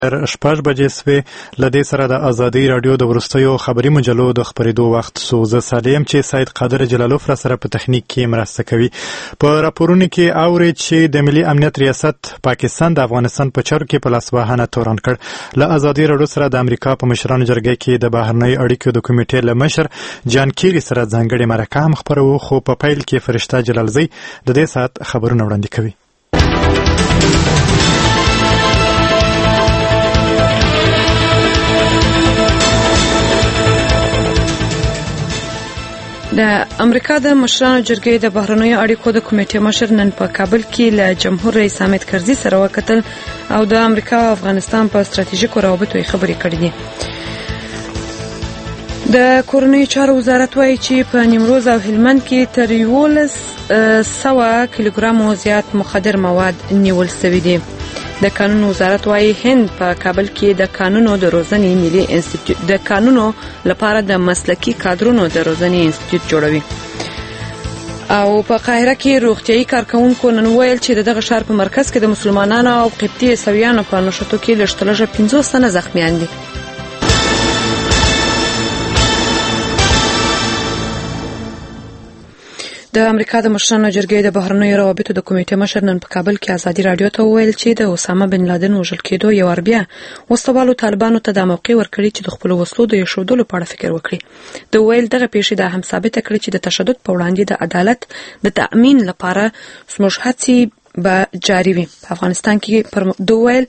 شپږ بجې سوې. له دې سره د ازادي راډیو د وروستیو خبري مجلو د خپرېدو وخت سو. زه سالم چې سید قادر جلالوف را سره په تخنیک کې مرسته کوي. په راپورونو کې اوري چې د ملي امنیت ریاست پاکستان د افغانستان په چارو کې په لاسوهنه تورن کړ. له ازادي راډیو سره د امریکا په مشرانو جرګه کې د بهرنۍ اړیکو د کمیټې له مشر جان کیری سره ځانګړې مرکه هم خپروو، خو په پیل کې فرشته جلالزی د دې ساعت خبرونه وړاندې کوي. د امریکا د مشرانو جرګې د بهرنیو اړیکو د کمیټې مشر نن په کابل کې له جمهور رئیس حامد کرزي سره وکتل او د امریکا او افغانستان په ستراتیژیکو روابطو خبرې کړې دي. د کورنیو چارو وزارت وایي چې په نیمروز او هلمند کې تر 1100 کیلوګرامو زیات مخدر مواد نیول شوي دي. د قانون وزارت وایي هند په کابل کې د قانونو د روزنې ملي انسټیټیوټ د قانونو لپاره د مسلکي کادرونو د روزنې انسټیټیوټ جوړوي. او په قاهره کې روغتيایي کارکونکو نن ویل چې دغه ښار په مرکز کې د مسلمانانو او قبطي عیسویانو په نښتو کې لږترلږه 50 تنه زخمیان دي. د امریکا د مشرانو جرګې د بهرنیو روابطو د کمیټې مشر نن په کابل کې ازادي راډیو ته وویل چې د اسامه بن لادن وژل کېدو یو ور بیا وسوالو طالبانو ته د موقع ورکړي چې د خپل وسلو د ایښودلو په اړه فکر وکړي. د ویل دغه پیښې د هم ثابت کړي چې د تشدد په وړاندې د عدالت د تأمین لپاره زموږ هڅې به جاري وي. په افغانستان کې پر د ویل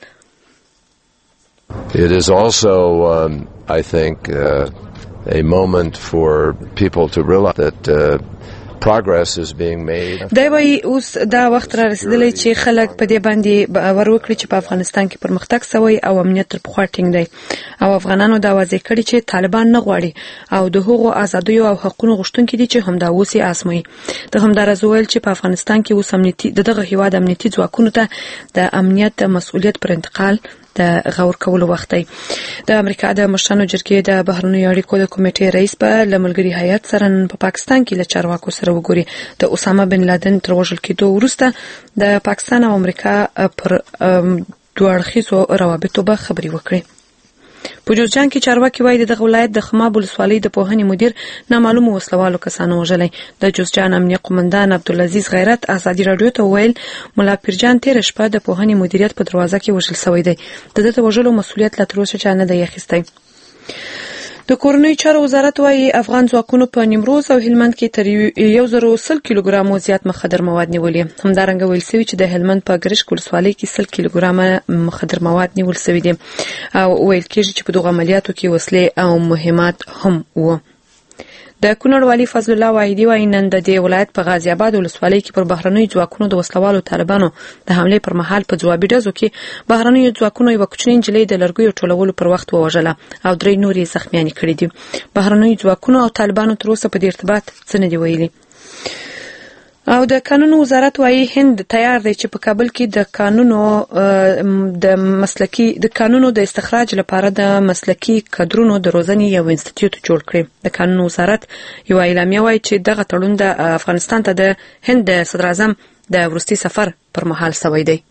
It is also I think a moment for people to realize that progress is being made. دا وایي اوس دا وخت را رسیدلی چې خلک په دې باندې باور وکړي چې په افغانستان کې پرمختګ شوی او امنیت تر پخوا ټینګ دی. او افغانانو دا واضح کړي چې طالبان نه غواړي او د هغو ازادیو او حقوقو غوښتونکي دي چې همدا اوس یې آزموي. د همدارز ویل چې په افغانستان کې اوس امنیتي دغه هیواد امنیتي ځواکونو ته د امنیت مسؤلیت پر انتقال د غور کولو وخت دی. د امریکا د مشرانو جرګې د بهرنیو اړیکو د کمیټې رئیس په لملګري هیئت سره په پاکستان کې له چارواکو سره وګوري. د اسامه بن لادن تر وژل کېدو وروسته د پاکستان او امریکا پر دوه اړخیزو روابطو به خبرې وکړي. په جوزجان کې چارواکي وایي دغه ولایت د خماب ولسوالۍ د پوهنې مدیر نامعلومو وسلوالو کسانو وژلی. د جوزجان امنیه قومندان عبدالعزیز غیرت ازادي راډیو ته ویل ملا پیرجان تېره شپه د پوهنې مدیریت په دروازه کې وژل شوی دی. د ده د وژلو مسؤلیت لا تر اوسه چا نه دی اخیستی. د کورنیو چارو وزارت وایي افغان ځواکونو په نیمروز او هلمند کې تر 1100 کیلوګرامو زیات مخدر مواد نیولي. همدارنګه ویل شوي چې د هلمند په ګرشک ولسوالۍ کې 100 کیلوګرامه مخدر مواد نیول شوي دي او ویل کېږي چې په دغه عملیاتو کې وسلې او مهمات هم وو. د کونړ والي فضل الله واحدي وایي نن د دې ولایت په غازی آباد ولسوالۍ کې پر بهرنیو ځواکونو د وسلوالو طالبانو د حملې پر مهال په ځوابي ډزو کې بهرنیو ځواکونو یوه کوچنۍ نجلۍ د لرګیو ټولولو پر وخت ووژله او 3 نور یې زخمیانې کړي دي. بهرنیو ځواکونو او طالبانو تر اوسه په دې ارتباط څه نه دي ویلي. او د قانون وزارت وایي هند تیار دی چې په کابل کې د قانونو د استخراج لپاره د مسلکي کادرونو د روزنې یو انسټیټیوټ جوړ کړي. د قانون وزارت یو اعلامیه وایي چې دغه تړون د افغانستان ته د هند د صدر اعظم د وروستي سفر پر مهال شوی دی.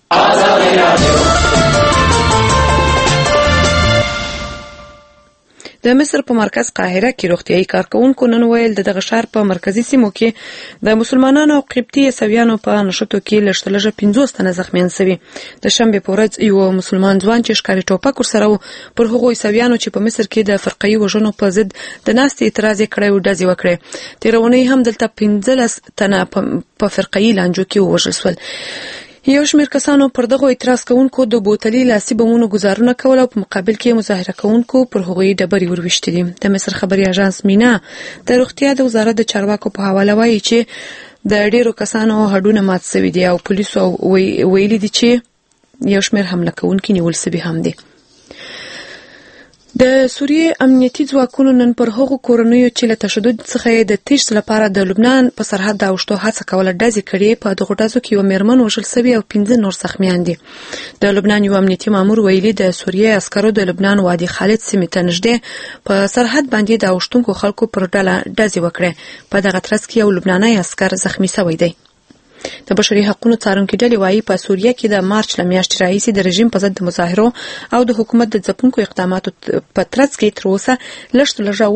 د مصر په مرکز قاهره کې روغتيایي کارکونکو نن ویل دغه ښار په مرکزي سیمو کې د مسلمانانو او قبطي عیسویانو په نښتو کې لږترلږه 50 تنه زخمیان شوي. د شنبې په ورځ یو مسلمان ځوان چې ښکاري ټوپک ورسره و پر هغو عیسویانو چې په مصر کې د فرقه‌يي وژنو په ضد د ناستې اعتراض یې کړی و ډزې وکړې. تېره اونۍ هم دلته 15 تنه په فرقه‌يي لانجو کې ووژل شول. یو شمېر کسانو پر دغو اعتراض کوونکو د بوتلي لاسي بمونو ګزارونه کول او په مقابل کې مظاهره کوونکو پر هغوی ډبرې ورویشتلې. د مصر خبري اژانس مینا د روغتیا د وزارت د چارواکو په حواله وایي چې د ډیرو کسانو هډونه مات شوي دي او پولیسو ویلي دي چې یو شمېر حمله کوونکي نیول شوي هم دي. د سوریې امنیتي ځواکونو نن پر هغو کورنیو چې له تشدد څخه د تیښتې لپاره د لبنان په سرحد د اوښتو هڅه کوله ډزې کړې. په دغو ډزو کې یوه مېرمن وژل شوې او 15 نور زخمیان دي. د لبنان یو امنیتي مامور ویلي د سوریې عسکرو د لبنان وادي خالد سیمې ته نږدې په سرحد باندې د اوښتونکو خلکو پر ډله ډزې وکړې. په دغه ترڅ کې یو لبنانی عسکر زخمی شوی دی. د بشري حقوقو څارونکو ډلې وايي په سوریه کې د مارچ ل میاشتې راهیسې د رژیم په ضد د مظاهرو او د حکومت د ځپونکو اقداماتو په ترڅ کې تر اوسه لږ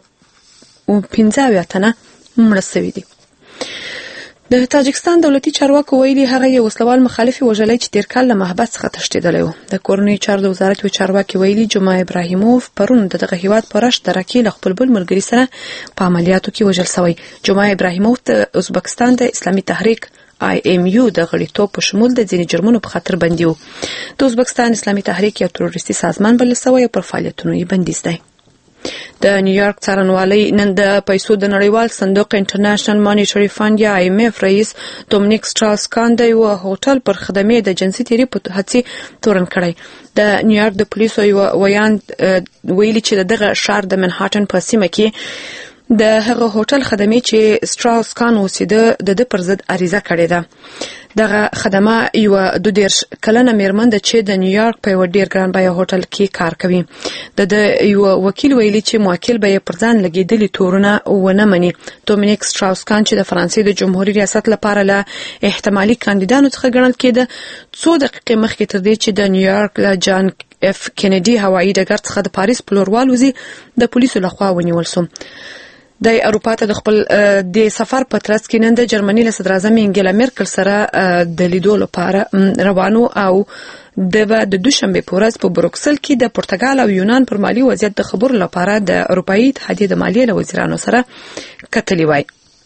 215 تنه مړه شوي دي. د تاجکستان دولتي چارواکو ویلي هغه یو وسلوال مخالف وژلای چې تیر کال له محبس څخه تښتېدلی و. د کورنۍ چارو د وزارت یو چارواکي ویلي جمعه ابراهیموف پرون دغه هیواد په رشت درکې له خپل بل ملګري سره په عملیاتو کې وژل شوی. جمعه ابراهیموف د ازبکستان د اسلامي تحریک IMU د غړیتوب په شمول د ځینې جرمونو په خاطر بندي و. د ازبکستان اسلامي تحریک یو تروریستي سازمان بلل شوی او پر فعالیتونو یې بندیز دی. د نیویارک څارنوالۍ نن د پیسو د نړیوال صندوق انټرنیشنل مانیټري فند یا IMF رئیس دومینیک سټراوس کان د یو هوټل پر خدمې د جنسي تیری په هڅې تورن کړی. د نیویارک د پولیسو یو ویان ویلي چې دغه ښار د منهاټن په سیمه کې د هغه هوټل خدمې چې سټراوس کان اوسېده د پر ضد عریضه کړې ده. دغه خدمه یو 22 کلنه میرمن ده چې د نیویارک په یو ډیر ګران بیه هوټل کې کار کوي. د یو وکیل ویلي چې موکل به پر ځان لګیدلي تورونه ونه مني. دومینیک سټراوس کان چې د فرانسې د جمهوریت ریاست لپاره له احتمالي کاندیدانو څخه ګڼل کېده 2 دقیقې مخکې تر دې چې د نیویارک له جان اف کینیډي هوایي ډګر څخه د پاریس په لور والوزي د پولیسو لخوا ونیول شو. د اروپا ته د خپل د سفر په ترڅ کې نن د جرمني له صدر اعظم انګلا مرکل سره د لیدو لپاره روانو او د دوشنبه په ورځ په بروکسل کې د پرتګال او یونان پر مالی وضعیت د خبرو لپاره د اروپאי اتحادیه د مالیې له وزیرانو سره کتلې وای.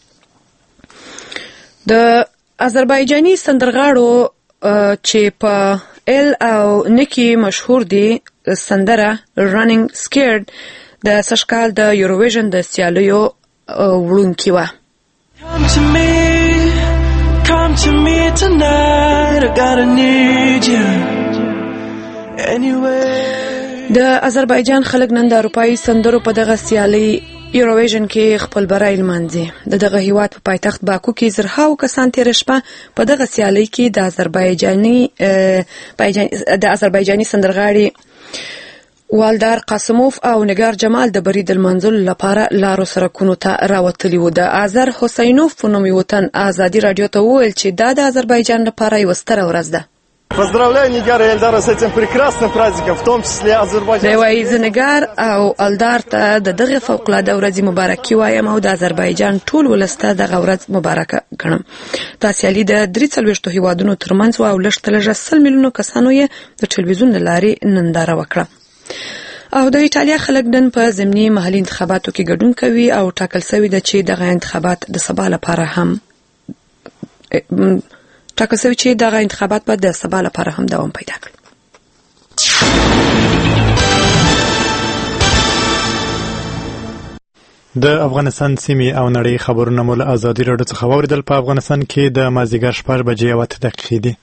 د آذربایجاني سندرغاړو چې په ال او نکی مشهور دي سندره رننګ سکیرډ د سشکال د یوروویژن د سیالیو وړونکې وه. د آذربایجان خلک نن د اروپایي سندرو په دغه سیالي یوروویژن کې خپل بری لمانځي. دغه هیواد په پایتخت باکو کې زرهاو کسان تیر شپه په دغه سیالي کې د آذربایجاني سندرغاړي والدار قاسموف او نگار جمال د برید المنزل لپاره لارو سرکونو ته راوتلی و. د آذر حسینوف په نوم وطن ازادي رادیو ته وویل چې دا د آذربایجان لپاره یو ستره ورځ ده. Поздравляю Нигара и Эльдара с этим прекрасным праздником, в том числе Азербайджан. دوی زنګار او الدار ته دغه فوق‌العاده ورځ مبارکي وایم او د آذربایجان ټول ولسته دغه ورځ مبارکه ګڼم. تاسیالي د 43 هیوادونو ترمنځ او لږ 100 میلیونو کسانو یې د ټلویزیون لارې ننداره وکړه. او د ایټالیا خلک نن په ضمني محلي انتخاباتو کې ګډون کوي او ټاکل شوی ده چې دغه انتخابات د سبا لپاره هم دوام پیدا کړي. د افغانستان سیمې او نړۍ خبرونه مو له ازادي راډیو څخه واوریدل. په افغانستان کې د مازدیګر 6:08 دي.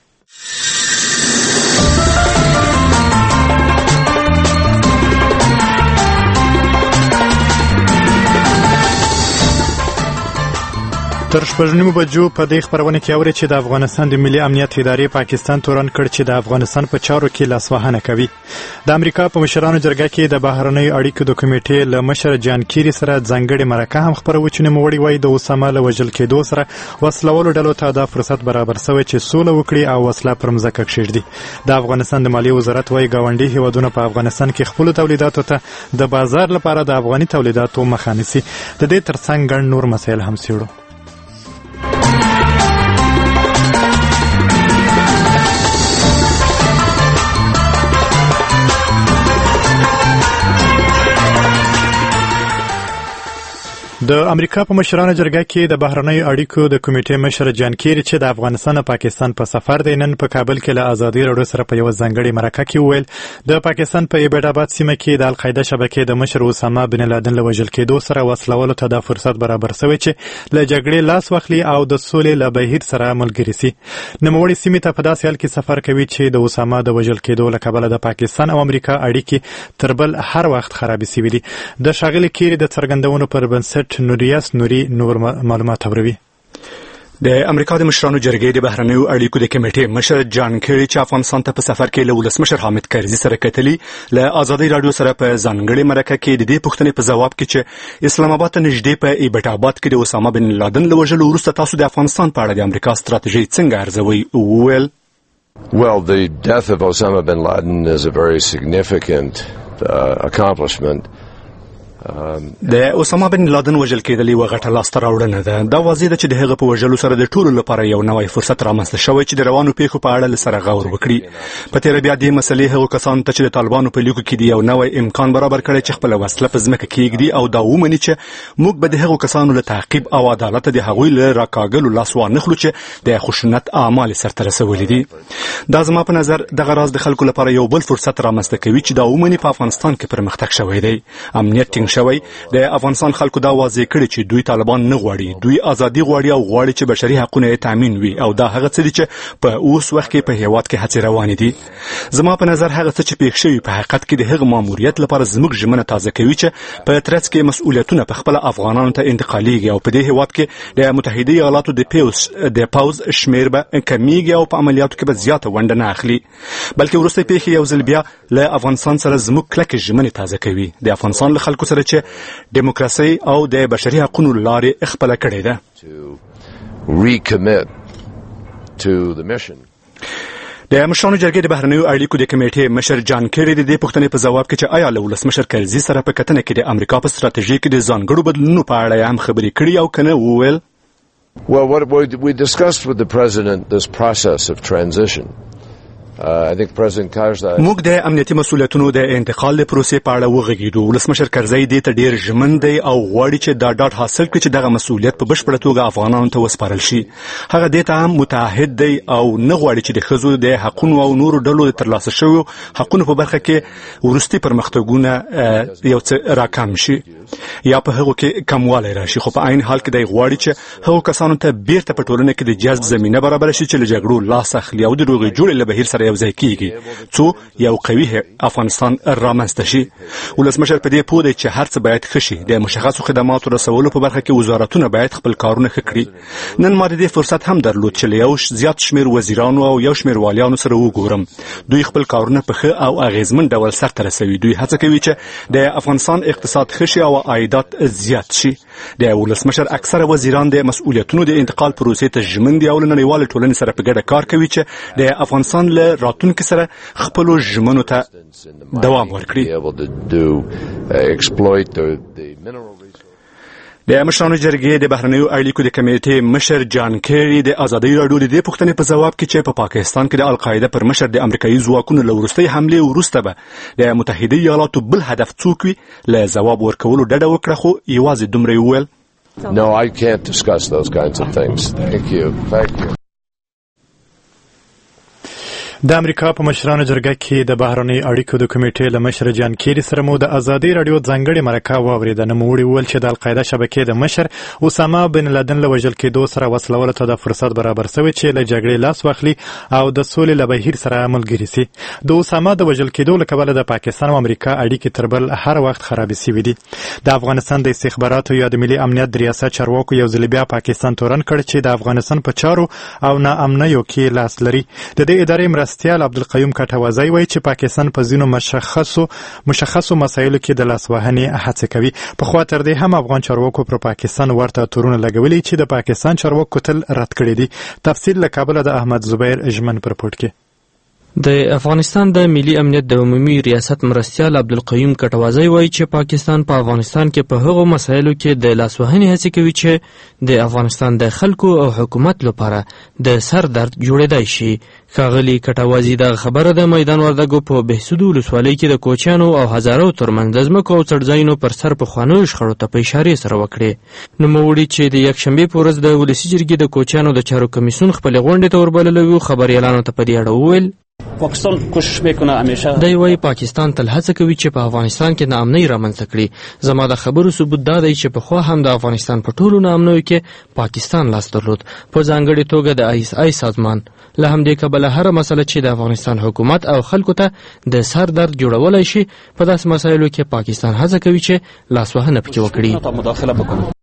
تر 6:30 بجو په دې خبرونه کې اوري چې د افغانستان د ملي امنیت ادارې پاکستان تورن کړ چې د افغانستان په چارو کې لاسوهنه کوي. د امریکا په مشرانو جرګه کې د بهرنیو اړیکو د کمیټې له مشر جان کیری سره ځانګړي مرکه هم خبرو چې نوموړي وایي د اسامه له وژل کېدو سره وسلوالو ډلو ته دا فرصت برابر شوی چې سوله وکړي او وسله پر مځکه کښېږدي. د افغانستان د مالیې وزارت وایي ګاونډي هیوادونه په افغانستان کې خپل تولیداتو ته د بازار لپاره د افغاني تولیداتو مخه نیسي. د دې ترڅنګ ګڼ نور مسایل هم څېړو. د امریکا په مشرانو جرګه کې د بهرنیو اړیکو د کمیټې مشر جان کیری چې د افغانستان او پاکستان په سفر دی نن په کابل کې له ازادي راډیو سره په یو ځانګړي مرکه کې وویل د پاکستان په ایبټ آباد سیمه کې د القاعده شبکې د مشر اسامه بن لادن له وژل کېدو سره وسلوالو ته د فرصت برابر شوی چې له جګړې لاس واخلي او د سولې له بهیر سره ملګری شي. نوموړي سیمې ته په داسې حال کې سفر کوي چې د اسامه د وژل کېدو له کبله د پاکستان او امریکا اړیکې تر بل هر وخت خرابې شوي دي. د ښاغلي کیری د څرګندونو پر بنسټ نور معلومات اوروي. د امریکا د مشرانو جرګې د بهرنیو اړیکو د کمیټې مشر جان کیری چې افغانستان ته په سفر کې له ولسمشر حامد کرزي سره کتلي له آزادۍ رادیو سره په ځانګړې مرکه کې د دې پوښتنې په ځواب کې چې اسلام آباد ته نږدې په ایبټ آباد کې د اسامه بن لادن له وژلو وروسته تاسو د افغانستان په اړه د امریکا ستراتیژي څنګه ارزوئ وویل Well, the death of Osama bin Laden is a very significant accomplishment. د اسامه بن لادن وژل کېدل یوه غټه لاسته راوړنه ده. دا واضح ده چې د هغه په وژلو سره د ټولو لپاره یو نوی فرصت رامنځته شوی چې د روانو پیښو په اړه له سره غور وکړي. په تېره بیا دې مسلې هغو کسانو ته چې د طالبانو په لیکو کې د یو نوی امکان برابر کړی چې خپله وسله په ځمکه کېږدي او دا ومني چې موږ به د هغو کسانو له تعقیب او عدالت د هغوی له راکاږلو لاس وانخلو چې د خشونت اعمال سرته رسولي دي. دا زما په نظر دغه راز د خلکو لپاره یو بل فرصت رامنځته کوي چې دا ومني په افغانستان کې پرمختګ شوی دی، امنیت ټینګ شوی. د افغانستان خلکو دا واضح کړي چې دوی طالبان نه غواړي، دوی ازادي غواړي او غواړي چې بشري حقونه یې تامین وي او دا هغه څه دي چې په اوس وخت کې په هیواد کې هڅې روانې دي. زما په نظر هغه څه چې پیښ شوي په حقیقت کې د هغه ماموریت لپاره زموږ ژمنه تازه کوي چې په ترڅ کې مسؤلیتونه په خپل افغانانو ته انتقالېږي او په دې هیواد کې د متحده ایالاتو د پوز شمیر به کمیږي او په عملیاتو کې به زیاته ونډه نه اخلي، بلکې وروستۍ پیښې یو ځل بیا له افغانستان سره زموږ کلکې ژمنې تازه کوي. د افغانستان له خلکو سره چې دیموکراسي او د بشري حقوقو لارې خپله کړې ده. د مشرانو جرګې د بهرنیو اړیکو د کمیټې مشر جان کیری د دې پوښتنې په ځواب کې چې آیا له ولسمشر کرزي سره په کتنه کې د امریکا په ستراتیژي کې د ځانګړو بدلونونو په اړه هم خبرې کړي او کنه وویل Well, what we discussed with the president this process of transition. I think President Karzai موږ د امنیتي مسؤلیتونو د انتقال د پروسې په اړه وغږیدو. ولسمشر کرزي دې ته ډیر ژمن دی او غواړي چې دا ډاډ حاصل کړي چې دغه مسؤلیت په بشپړه توګه افغانانو ته وسپارل شي. هغه دې ته هم متعهد دی او نه غواړي چې د ښځو د حقونو او نورو ډلو د ترلاسه شویو حقونو په برخه کې وروستي پرمختګونه یو څه راکم شي یا په هغو کې کموالی راشي، خو په عین حال کې دی غواړي چې هغو کسانو ته بیرته په ټولنه کې د جذب زمینه برابره شي چې له جګړو لاس اخلي او د روغې جوړې له بهیر سره یو ځای کیږي څو یو قوي افغانستان رامنځته شي. ولسمشر په دې پوه دی چې هر څه باید ښه شي. د مشخصو خدماتو رسولو په برخه کې وزارتونه باید خپل کارونه ښه کړي. نن ما د دې فرصت هم درلود چې له یو زیات شمیر وزیرانو او یو شمیر والیانو سره وګورم. دوی خپل کارونه په ښه او اغیزمن ډول سرته رسوي. دوی هڅه کوي چې د افغانستان اقتصاد ښه شي او عایدات زیات شي. د ولسمشر اکثره وزیران د مسؤلیتونو د انتقال پروسې ته ژمن دي او له نړیوالې ټولنې سره په ګډه کار کوي چې د افغانستان له راتلونکي سره خپلو ژمنو ته دوام ورکړي. د مشرانو جرګې د بهرنیو اړیکو د کمیټې مشر جان کیری د آزادۍ راډیو د دې پوښتنې په ځواب کې چې په پاکستان کې د القاعده پر مشر د امریکایي ځواکونو له وروستۍ حملې وروسته به د متحده ایالاتو بل هدف څوک وي له ځواب ورکولو ډډه وکړه، خو یوازې دومره یې وویل No, I can't discuss those kinds of things. Thank you. د امریکا په مشرانو جرګه کې د بهرنی اړیکو د کمیټې له مشر جان کیری سره مو د ازادي رادیو ځانګړې مرکه واوریده. نوموړي وویل چې د القاعده شبکې د مشر اسامه بن لادن له وژل کېدو سره وسلوالو ته د فرصت برابر شوی چې له جګړې لاس واخلي او د سولې له بهیر سره ملګري سي. د اسامه د وژل کېدو له کبله د پاکستان او امریکا اړیکې تر بل هر وخت خرابې شوې دي. د افغانستان د استخباراتو یا د ملي امنیت د ریاست چارواکو یو ځل بیا پاکستان تورن کړ چې د افغانستان په چارو او ناامنیو کې لاس لري. د دې ادارې مرستیال عبدالقیوم کټوازی وایي چې پاکستان په ځینو مشخصو مسایلو کې د لاسوهنې هڅه کوي. پخوا تر دې هم افغان چارواکو پر پاکستان ورته تورونه لګولي چې د پاکستان چارواکو تل رد کړي دي. تفصیل له کابل د احمد زبیر ژمن پر پورت کې. د افغانستان د ملي امنیت د عمومي ریاست مرستیال عبدالقیوم کټوازی وایي چې پاکستان په افغانستان کې په هغو مسایلو کې د لاسوهنې هڅې کوي چې د افغانستان د خلکو او حکومت لپاره د سر درد جوړېدای شي. ښاغلي کټوازي دغه خبره د میدان وردګو په بهسودو ولسوالۍ کې د کوچیانو او هزارو ترمنځ د ځمکو او څړځایونو پر سر پخوانیو شخړو ته په اشارې سره وکړې. نوموړي چې د یکشنبې په ورځ د ولسي جرګې د کوچیانو د چارو کمیسیون خپلې غونډې ته وربللی و، خبریالانو ته په دې اړه وویل پاکستان کوشش میکنه همیشه. دی وايي پاکستان تل هڅه کوي چې په افغانستان کې ناامنۍ رامنځته کړي. زما د خبرو ثبوت دا دی چې پخوا هم د افغانستان په ټولو ناامنیو کې پاکستان لاس درلود، په ځانګړې توګه د ISI سازمان. له همدې کبله هره مسله چې د افغانستان حکومت او خلکو ته د سر درد جوړولی شي، په داسې مسایلو کې پاکستان هڅه کوي چې لاسوهنه پکې وکړي.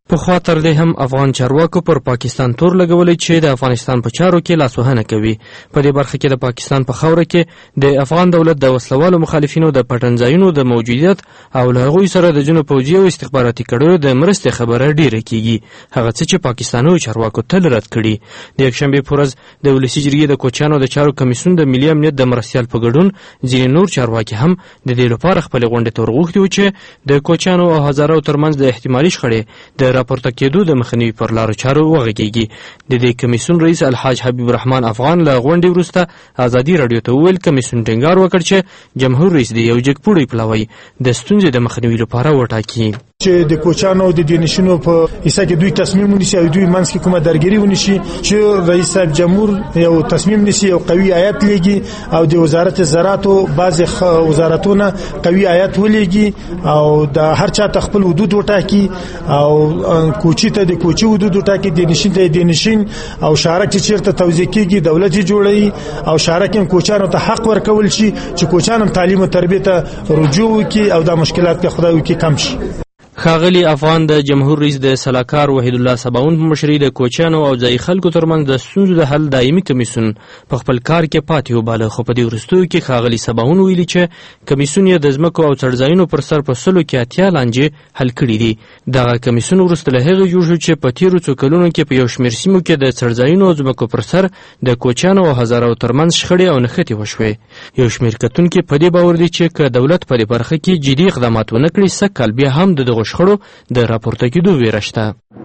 په خاطر دې هم افغان چارواکو پر پاکستان تور لګولې چې د افغانستان په چارو کې لاسوهنه کوي. په دې برخه کې د پاکستان په خاوره کې د افغان دولت د وسلوالو مخالفینو د پټنځایونو د موجودیت او له هغوی سره د جنوب پوځي او استخباراتي کړیو د مرستې خبره ډیره کیږي، هغه څه چې پاکستاني چارواکو تل رد کړي. د یکشنبه په ورځ د ولسي جرګې د کوچیانو د چارو کمیسیون د ملي امنیت د مرستیال په ګډون ځینې نور چارواکي هم د دې لپاره خپل غونډې ته ورغوښتي و چې د کوچیانو او هزارو ترمنځ د احتمالي شخړې د راپورته کېدو د مخنیوي پر لارو چارو وغږیږي. د دې کمیسیون رئیس الحاج حبیب الرحمن افغان له غونډې وروسته ازادي رادیو ته وویل کمیسیون ټینګار وکړ چې جمهور رئیس دی یو جګپوړی پلاوی د ستونزې د مخنیوي لپاره وټاکي. چې د کوچانو د دینشینو په حصہ کې دوی تصمیم ونیسي او دوی منځ کې کومه درګیری ونیسي چې رئیس صاحب جمهور یو تصمیم نیسي او قوي آیت لګي او د وزارت زراعت او بعض وزارتونه قوي آیت ولګي او د هر چا خپل حدود وټاکي او کوچی ته د کوچی حدود وټاکي دینشین ته دینشین او شارک چې چیرته توزیع کیږي دولت جوړي او شارک کوچانو ته حق ورکول شي چې کوچانو تعلیم او تربیه ته رجوع وکي او د مشکلات کې خدای وکي کم شي. ښاغلي افغان د جمهور رئیس د سلاکار وحید الله سباون په مشرۍ د کوچیانو او ځایي خلکو ترمنځ د ستونزو د حل دایمي کمیسیون په خپل کار کې پاتې وباله، خو په دې وروستیو کې ښاغلي سباون ویلي چې کمیسیون یې د ځمکو او څړځایونو پر سر په 180 لانجې حل کړي دي. دغه کمیسیون وروسته له هغې جوړ شو چې په تیرو څو کلونو کې په یو شمېر سیمو کې د څړځایونو او ځمکو پر سر د کوچیانو او هزارو ترمنځ شخړې او نښتې وشوې. یو شمېر کتونکي په دې باور دي چې که دولت په دې برخه کې جدي اقدامات ونه کړي سږ کال بیا هم د دغو شخړو د راپورته کېدو ویره شته.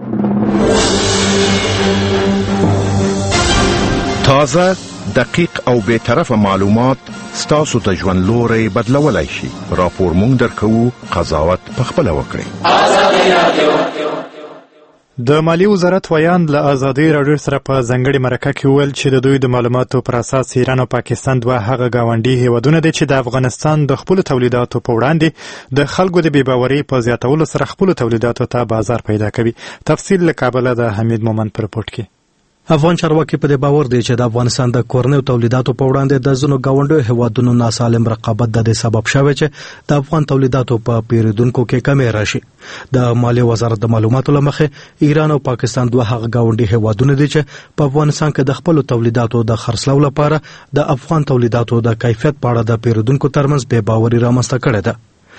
تازه، دقیق او بی‌طرفه معلومات ستاسو ته ژوند لوری بدلولی شي. راپور مونږ درکوو، قضاوت پخپله وکړئ. د مالی وزارت ویاند له ازادي رادیو سره په ځنګړي مرکه کې وویل چې د دوی د معلوماتو پر اساس ایران او پاکستان دوه هغه ګاونډي هیوادونه دي چې د افغانستان د خپل تولیداتو په وړاندې د خلکو د بېباورۍ په زیاتولو سره خپل تولیداتو ته بازار پیدا کوي. تفصیل له کابل د حمید مومند پر رپورټ کې. افغان چارواکي په دې باور دي چې د افغانستان د کورنیو تولیداتو په وړاندې د ځینو ګاونډیو هیوادونو ناسالم رقابت د سبب شوی چې د افغان تولیداتو په پیریدونکو کې کمی راشي. د مالی وزارت د معلوماتو لمخې ایران او پاکستان دوه هغه ګاونډي هیوادونه دي چې په افغانستان کې د خپل تولیداتو د خرڅلاو لپاره د افغان تولیداتو د کیفیت په اړه د پیریدونکو ترمنځ بې باوري رامنځته کړې ده.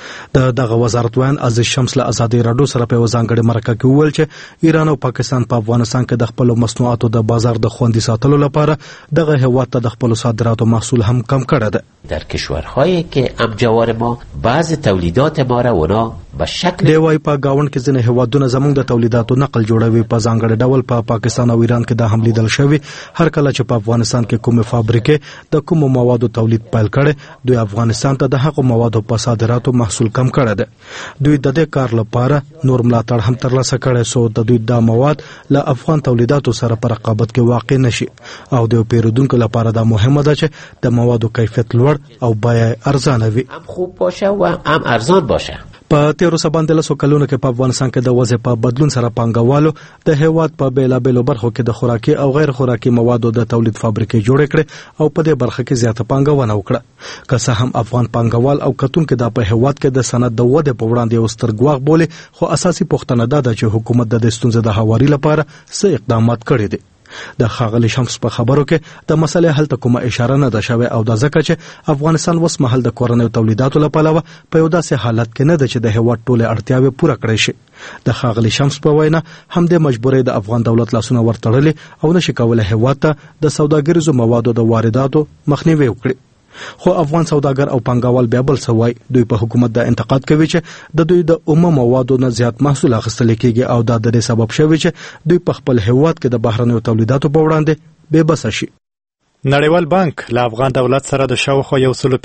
دغه وزارت ویان عزیز شمس له ازادي رادیو سره په ځانګړي مرکه کې وویل چې ایران او پاکستان په افغانستان کې د خپل مصنوعاتو د بازار د خوندي ساتلو لپاره دغه هیواد ته د خپل صادراتو محصول هم کم کړی ده. در کشورهای که همجوار ما بعض تولیدات ما را اونا به شکل دی وای په گاوند کې ځینې هیوادونه زموږ د تولیداتو نقل جوړوي. په ځانګړي ډول په پاکستان او ایران کې د حملې دل شوی هر کله چې په افغانستان کې کومه فابریکې د کومو موادو تولید پیل کړي دوی افغانستان ته د هغو موادو په صادراتو محصول کم کړی ده. دوی د دې کار لپاره نور ملاتړ هم ترلاسه کړي سو د دوی د مواد له افغان تولیداتو سره په رقابت کې واقع نشي او د پیرودونکو لپاره دا مهمه ده چې د موادو کیفیت لوړ او بیه ارزانه وي. هم خوب باشه و هم ارزان باشه. په تیرو سباندله سو کلونو کې په افغانستان کې د وضع په بدلون سره پانګوالو د هیواد په بیلابیلو برخو کې د خوراکي او غیر خوراکي موادو د تولید فابریکې جوړ کړې او په دې برخه کې زیاته پانګونه وکړه. که څه هم افغان پانګوال او کتونکو د په هیواد کې د صنعت د وده په وړاندې یو ستر ګواښ بولي، خو اساسي پوښتنه ده چې حکومت د ستونزې د هواري لپاره څه اقدامات کړي دي. د ښاغلي شمس په خبرو کې د مسلې حل ته کومه اشاره نه ده شوې او د ځکه چې افغانستان اوس مهال د کورنیو تولیداتو لپاره په یو داسې حالت کې نه ده چې د هیواد ټولې اړتیاوې پوره کړي شي. د ښاغلي شمس په وینا هم د مجبورۍ د افغان دولت لاسونه ورتړلي او نشي کولای هیواد ته د سوداګریزو موادو د وارداتو مخنیوي وکړي. خو افغان سوداګر او پانګوال بیا بل څه وایي. دوی په حکومت د انتقاد کوي چې د دوی د عمومي موادو نه زیات محصول اخیستل کیږي او دا د دې سبب شوی چې دوی په خپل هیواد کې د بهرنیو تولیداتو په وړاندې بې بسه شي. نړیوال بانک له افغان دولت سره د شاوخوا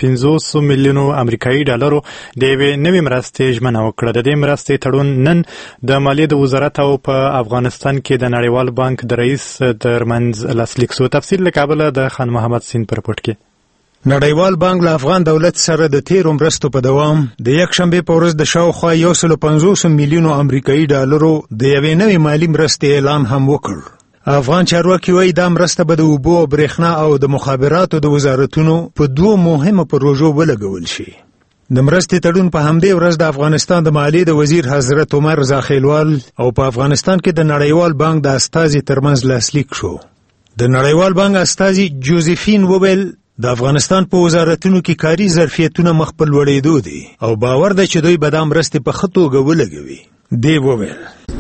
150 میلیونو امریکایي ډالرو د یوې نوې مرستې ژمنه وکړه. د دې مرستې تړون نن د مالیې د وزارت او په افغانستان کې د نړیوال بانک د رئیس ترمنځ لاسلیک شو. تفصیل له کابل د خان محمد سین پر رپورټ کې. نړیوال بانک له افغان دولت سره د تیرو مرستو په دوام د یکشنبه په ورځ د شاوخوا 150 میلیونو امریکایي ډالرو د یوې نوې مالی مرستې اعلان هم وکړ. افغان چارواکي وایي دا مرسته به د اوبو، برېښنا او د مخابراتو د وزارتونو په دوه مهمو پروژو ولګول شي. د مرستې تړون په همدې ورځ د افغانستان د مالیې د وزیر حضرت عمر رضا خیلوال او په افغانستان کې د نړیوال بانک د استازي ترمنځ لاسلیک شو. د نړیوال بانک استازي جوزفین وویل د افغانستان په وزارتونو کې کاري ظرفیتونه مخ په لوړېدو دي او باور ده چې دوی به دا مرستې په ښه توګه ولګوي. دی وویل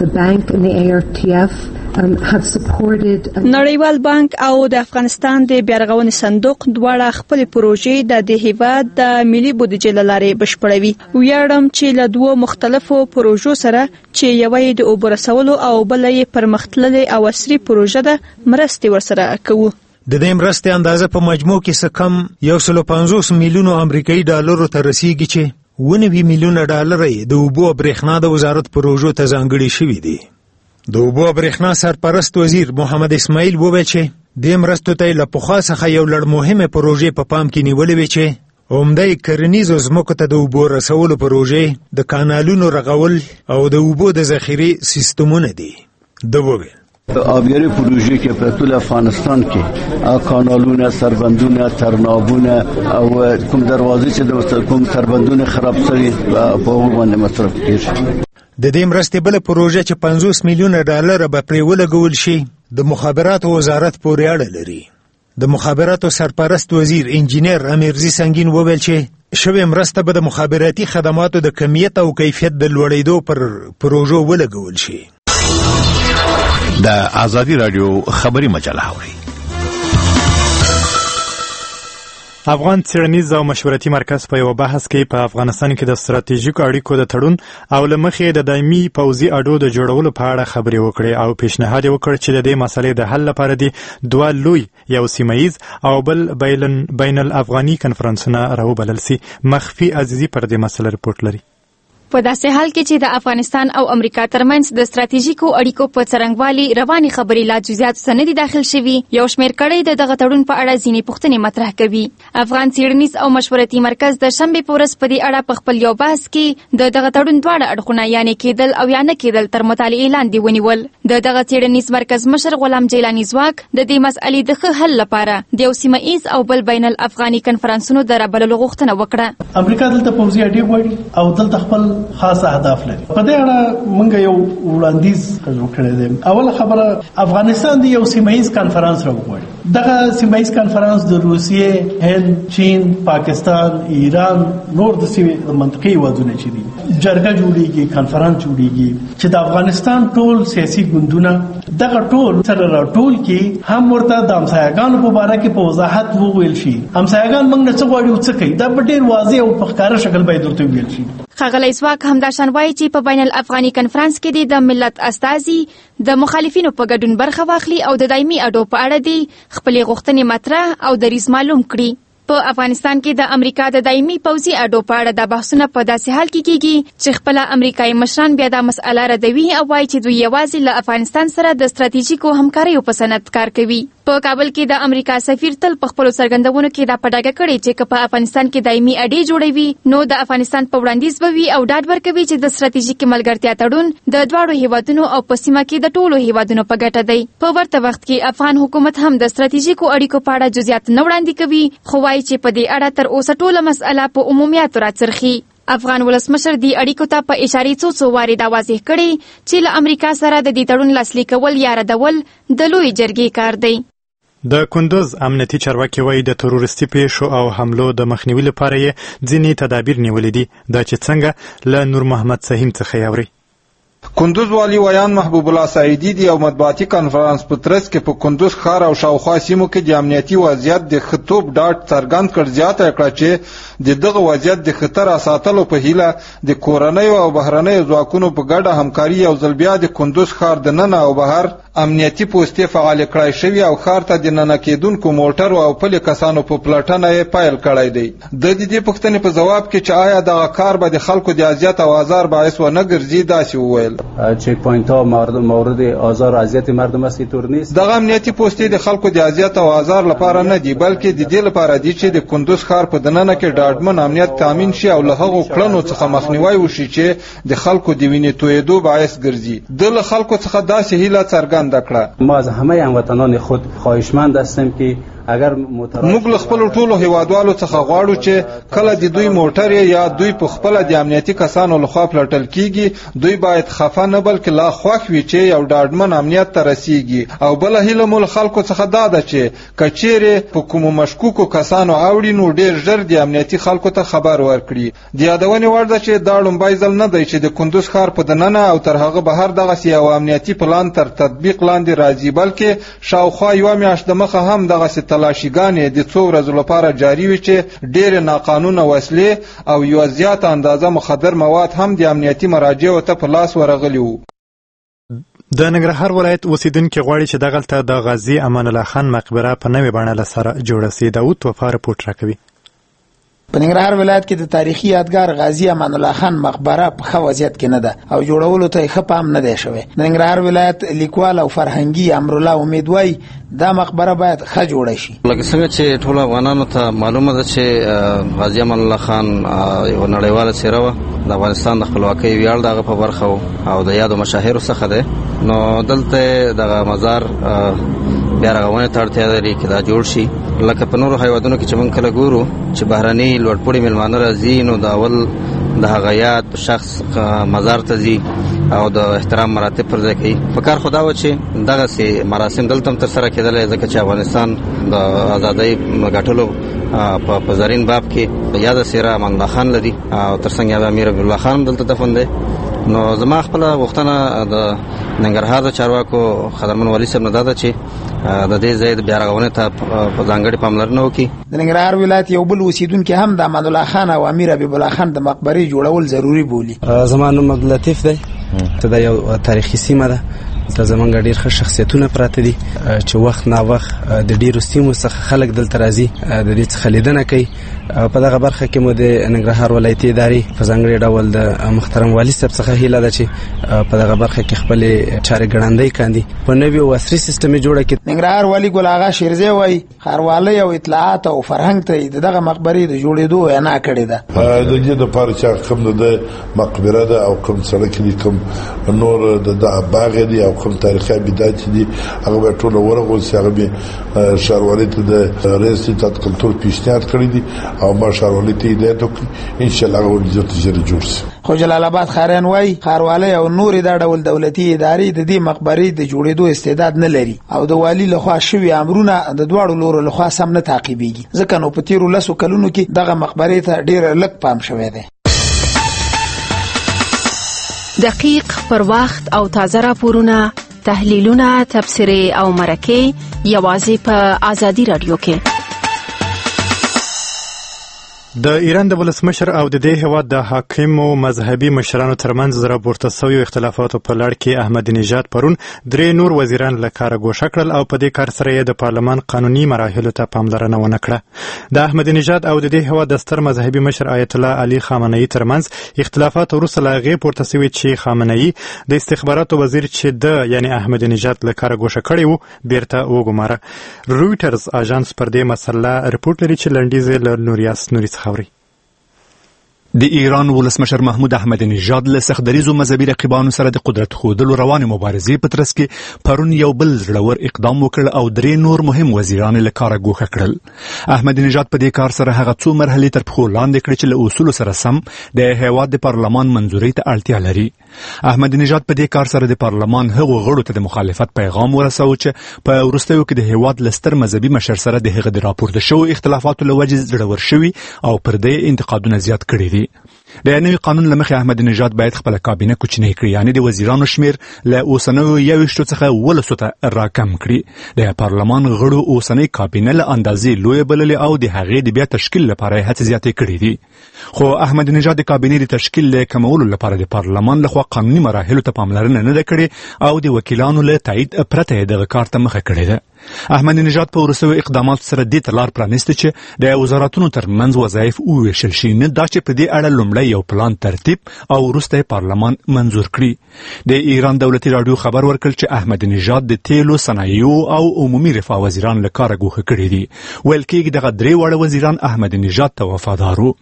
نړیوال بانک او د افغانستان د بیارغونې صندوق دواړه خپل پروژې د هیواد د ملي بودیجې له لارې بشپړوي. ویاړم چې له دوه مختلفو پروژو سره چې یوه یې د اوبو رسولو او بله یې پرمختللې او عصري پروژه ده مرستې ورسره کوو. د دې مرستې اندازه په مجموع کې څه کم 150 میلیونو امریکایي ډالرو ته رسیږي چې 9 میلیونه ډالر یې د اوبو او برېښنا د وزارت پروژو ته ځانګړي شوي دي. د اوبو او برېښنا سرپرست وزیر محمد اسماعیل وویل چې دې مرستو ته له پخوا څخه یو لړ مهمې پروژې په پام کې نیولې وې چې عمده یې کرنیزو ځمکو ته د اوبو رسولو پروژې، د کانالونو رغول او د اوبو د ذخیرې سیستمونه دي. ده وویل آبیاری پروژه که په ټول افغانستان کې کانالونه، سربندونه، ترنابونه او کوم دروازې چې د کوم سربندونه خراب شوي په هغو باندې مصرف کېږي. د دې مرستې بله پروژه چې 50 میلیونه ډالر به پرې ولګول شي د مخابراتو وزارت پورې اړه لري. د مخابراتو سرپرست وزیر انجینیر امیرزي سنگین وویل چې شوې مرسته به د مخابراتي خدماتو د کمیت او کیفیت د لوړېدو پر پروژو ولګول شي. د آزادی رادیو خبری مجله اوري. افغان څېړنیز او مشورتي مرکز په یو بحث کې په افغانستان کې د ستراتیژیکو اړیکو د تړون او له مخې د دایمي پوځي اډو د جوړولو په اړه خبرې وکړې او پیشنهاد یې وکړ چې د دې مسلې د حل لپاره دې دوه لوی یو سیمه ییز او بل بین الافغاني کنفرانسونه راوبلل سي. مخفي عزیزي پر دې مسله رپورټ لري. په داسې حال کې چې د افغانستان او امریکا ترمنځ د ستراتیژیکو اړیکو په څرنګوالي رواني خبرې لا جزئیات سره نه دي داخل شوي، یو شمېر کړۍ د دغه تړون په اړه ځینې پوښتنې مطرح کوي. افغان څېړنیز او مشورتي مرکز د شنبې په ورځ په دې اړه په خپل یو بحث کې د دغه تړون دواړه اړخونه یعنې کېدل او یا نه کېدل تر مطالعې لاندې ونیول. د دغه څېړنیز مرکز مشر غلام جیلاني ځواک د دې مسئلې د ښه حل لپاره د یو سیمه ایز او بل بین الافغاني کنفرانسونو د رابللو غوښتنه وکړه. امریکا دلته پوځي اډې غواړي او دلته خپل خاص اهداف لري. په دې اړه موږ یو وړاندیز وکړی دی. اوله خبره افغانستان د یو سیمه ایز کنفرانس راوغواړي. دغه سیمه ایز کنفرانس د روسیې، هند، چین، پاکستان، ایران نور د سیمې منطقي هیوادونه چې دي جرګه جوړیږي، کنفرانس جوړیږي چې د افغانستان ټول سیاسي ګوندونه دغه ټول سره راټول کې هم ورته د همسایګانو په باره کې په وضاحت وویل شي. همسایګان موږ نه څه غواړي او څه کوي دا په ډېر واضح او په ښکاره شکل باید ورته ویل شي. ښاغلی ځواک همداشان وایي چې په بین الافغاني کنفرانس کې د ملت استازي د مخالفینو په ګډون برخه واخلي او د دایمي اډو په اړه دي خپلې غوښتنې مطرح او دریځ معلوم کړي. په افغانستان کې د امریکا د دایمي پوځي اډو په اړه د بحثونه په داسې حال کې کېږي چې خپل امریکایي مشران بیا دا مسأله ردوي او وایي چې دوی یوازې له افغانستان سره د ستراتیژیکو همکاریو په سند کار کوي. په کابل کې د امریکا سفیر تل په خپلو څرګندونو کې دا په ډاګه کړې چې که په افغانستان کې دایمي اډې جوړوي نو د افغانستان په وړاندیز به وي او ډاډ ورکوي چې د ستراتیژیکي ملګرتیا تړون د دواړو هیوادونو او په سیمه کې د ټولو هیوادونو په ګټه دی. په ورته وخت کې افغان حکومت هم د ستراتیژیکو اړیکو په اړه جزئیات نه وړاندې کوي، خو وایي چې په دې اړه تر اوسه ټوله مسأله په عمومیاتو راڅرخي. افغان ولسمشر دې اړیکو ته په اشارې څو وارې دا واضح کړي چې له امریکا سره د دې تړون لاسلیک کول یا ردول د لوی جرګې کار دی. د کندوز امنیتي چارواکي وایي د تروریستي پیښو او حملو د مخنیوي لپاره یې ځینې تدابیر نیولې دي. دا چې څنګه له نور محمد سهیم څخه یاوري. کندوز والی ویان محبوب الله سعیدی د یو مطبوعاتي کنفرانس په ترڅ کې په کندوز ښار او شاوخوا سیمو کې د امنیتي وضعیت د خطوب ډاټ څرګند کړ. زیاته کړه چې د دغه وضعیت د خطر ساتلو په هیله د کورنیو او بهرنیو ځواکونو په ګډه همکاري یو ځل بیا د کندوز ښار د ننه او بهر امنیتي پوستې فعال کړای شوی او ښار ته د ننه کېدونکو موټرو او پلي کسانو په پلټنه یې پیل کړی دی. د دې پوښتنې په ځواب کې چې آیا دغه کار به د خلکو د اذیت او آزار باعث ونه ګرځي داسې وویل. چک پوینت ها مورد آزار و اذیت مردم است اینطور نیست. دغه امنیتي پوستې د خلکو د اذیت او آزار لپاره نه دي بلکې د دې لپاره دي چې د کندوز ښار په دننه کې ډاډمن امنیت تامین شي او له هغو کړنو څخه مخنیوی وشي چې د خلکو د وینې تویېدو باعث ګرځي. د له خلکو څخه داسې هیله څرګنده کړه. ما از همه هموطنان خود خواهشمند هستیم که اگر موږ له خپل ټولو هیوادوالو څخه غواړو چې کله د دوی موټر یا دوی په خپل د امنیتي کسانو لخوا پلټل کیږي دوی باید خفه نه بلکې لا خوښ وي چې یو ډاډمن امنیت ته رسیږي او بل هیله مول خلکو څخه دا ده چې کچېره په کوم مشکوکو کسانو اوړي نو ډیر ژر د امنیتي خلکو ته خبر ورکړي د یادونې وړ ده چې دا لومبای ځل نه دی چې د کندوز ښار په دننه او تر هغه بهر دغه یو امنیتي پلان تر تطبیق لاندې راځي بلکې شاوخوا یو میاشت د مخه هم دغه تلاشیګانې د څو ورځو لپاره جاری وي چې ډېر ناقانونه وسلې او یو زیات اندازه مخدر مواد هم د امنیتي مراجعو ته په لاس ورغلي وو. د ننګرهار ولایت اوسیدونکو غواړي چې دغلته د غازی امان الله خان مقبره په نوې بڼه سره جوړه شي. داود وفا رپورټ راکوي. په ننګرهار ولایت کې د تاریخي یادګار غازی امان الله خان مقبره په ښه وضعیت کې نه ده او جوړولو ته ښه پام نه دی شوی. د ننګرهار ولایت لیکوال او فرهنګي امرالله امید وایي دا مقبره باید ښه جوړه شي. لکه څنګه چې ټول افغانانو ته معلومه ده چې غازی امان الله خان یو نړیواله څیره وه د افغانستان د خپلواکۍ ویاړ دغه په برخه او د یادو مشاهیرو څخه دی. نو دلته دغه مزار بیا رغونې ته اړتیا لري چې دا جوړ شي. لکه په نورو هیوادونو کې چې موږ کله ګورو چې بهرني لوړپوړي میلمانه راځي نو د اول د هغه یاد شخص مزار ته ځي او د احترام مراتب پر ځای کوي. په کار خدا و چې دغسې مراسم دلته هم ترسره کېدلی ځکه چې افغانستان د ازادۍ ګټلو په زرین باب کې یاده څیره امان الله خان لري او ترڅنګ یاد امیر حبیب الله خان هم دلته دفن دی. نو زما خپله غوښتنه د ننګرهار د چارواکو خضرمن والي صاحب نه دا ده چې د دې ځای د بیا رغونې ته په ځانګړې پاملرنه وکړي. د ننګرهار ولایت یو بل اوسیدونکي هم د امان الله خان او امیر حبیب الله خان د مقبرې جوړول ضروري بولي. زما نوم عبداللطیف دی. دا یو تاریخي سیمه ده. دا زمونږ ډېر ښه شخصیتونه پراته دي چې وخت نا وخت د ډېرو سیمو څخه خلک دلته راځي د دې څخه لیدنه کوي. په دغه برخه کې مو د ننګرهار ولایتي ادارې په ځانګړي ډول د محترم والي صاحب څخه هیله ده چې په دغه برخه کې خپلې چارې ګړندۍ کاندي په نوي او عصري سیستم جوړه کړي. ننګرهار والي ګل آغا شیرزی وایي ښاروالۍ او اطلاعات او فرهنګ ته دغه مقبرې د جوړېدو وینا کړې ده. د دې لپاره چې کوم د مقبره ده او کوم سړک دي کوم نور د باغ دي او کوم تاریخي ابدات دي هغه ټول ورغوي هغه به ښاروالۍ ته د رئیس تدقلتور پیشنهاد کړی دي او ما ښاروالۍ ته هدایت وکړي ان شاء الله هغه ولې جوړ شي. خو جلال آباد خاریان وایي ښاروالۍ او نور دا ډول دولتي ادارې د دې مقبرې د جوړېدو استعداد نه لري او د والي لخوا شوي امرونه د دواړو لورو لخوا سم نه تعقیبېږي ځکه نو په تیرو 10 کلونو کې دغه مقبرې ته ډېر لږ پام شوی دی. دقیق پر وخت او تازه راپورونه، تحلیلونه، تبصرې او مرکې یوازې په آزادي رادیو کې. د ایران د ولسمشر او د دې هیواد د حاکمو مذهبي مشرانو ترمنځ راپورته شویو اختلافاتو په لړ کې احمد نژاد پرون 3 نور وزیران له کاره ګوښه کړل او په دې کار سره یې د پارلمان قانوني مراحلو ته پاملرنه ونه کړه. د احمد نژاد او د دې هیواد د ستر مذهبي مشر آیت الله علي خامنه‌ای ترمنځ اختلافات وروسته له هغې پورته شوي چې خامنه‌ای د استخباراتو وزیر چې د یعنی احمد نژاد له کاره ګوښه کړی و بیرته وګماره. رویټرز اژانس پر دې مسله رپورټ لري چې لنډیز له نوریاس نوري خبري. د ایران ولسمشر محمود احمد نژاد له سختدریزو مذهبي رقیبانو سره د قدرت ښودلو روانې مبارزې په ترڅ کې پرون یو بل زړور اقدام وکړ او 3 نور مهم وزیران له کاره ګوښه کړل. احمد نژاد په دې کار سره هغه څو مرحلې تر پښو لاندې کړې چې له اصولو سره سم د هیواد د پارلمان منظورۍ ته اړتیا لري. احمد نژاد په دې کار سره د پارلمان هغو غړو ته د مخالفت پیغام ورساوه چې په وروستیو کې د هیواد له ستر مذهبي مشر سره د هغه د راپورته شویو اختلافاتو له وجې زړور شوي او پر دې انتقادونه زیات کړي دي. د نوي قانون له مخې احمد نژاد باید خپله کابینه کوچنۍ کړي، یعنې د وزیرانو شمیر له اوسنیو 21 څخه 12 ته راکم کړي. د پارلمان غړو اوسنۍ کابینه له اندازې لویه بللې او د هغې د بیا تشکیل لپاره یې هڅې زیاتې کړي دي. خو احمد نژاد د کابینې د تشکیل له کمولو لپاره د پارلمان لخوا قانوني مراحلو ته پاملرنه نه ده کړې او د وکیلانو له تایید پرته یې دغه کار ته مخه کړې ده. احمد نژاد په وروستیو اقداماتو سره دې ته لار پرانیسته چې د وزارتونو ترمنځ وظایف وویشل شي، نه دا چې په دې اړه لومړی یو پلان ترتیب او وروسته پارلمان منظور کړي. د ایران دولتي راډیو خبر ورکړ چې احمد نژاد د تیلو، صنایعو او عمومي رفاه وزیران له کاره ګوښه کړي دي. ویل کېږي دغه 3 واړه وزیران احمد نژاد ته وفادار وو.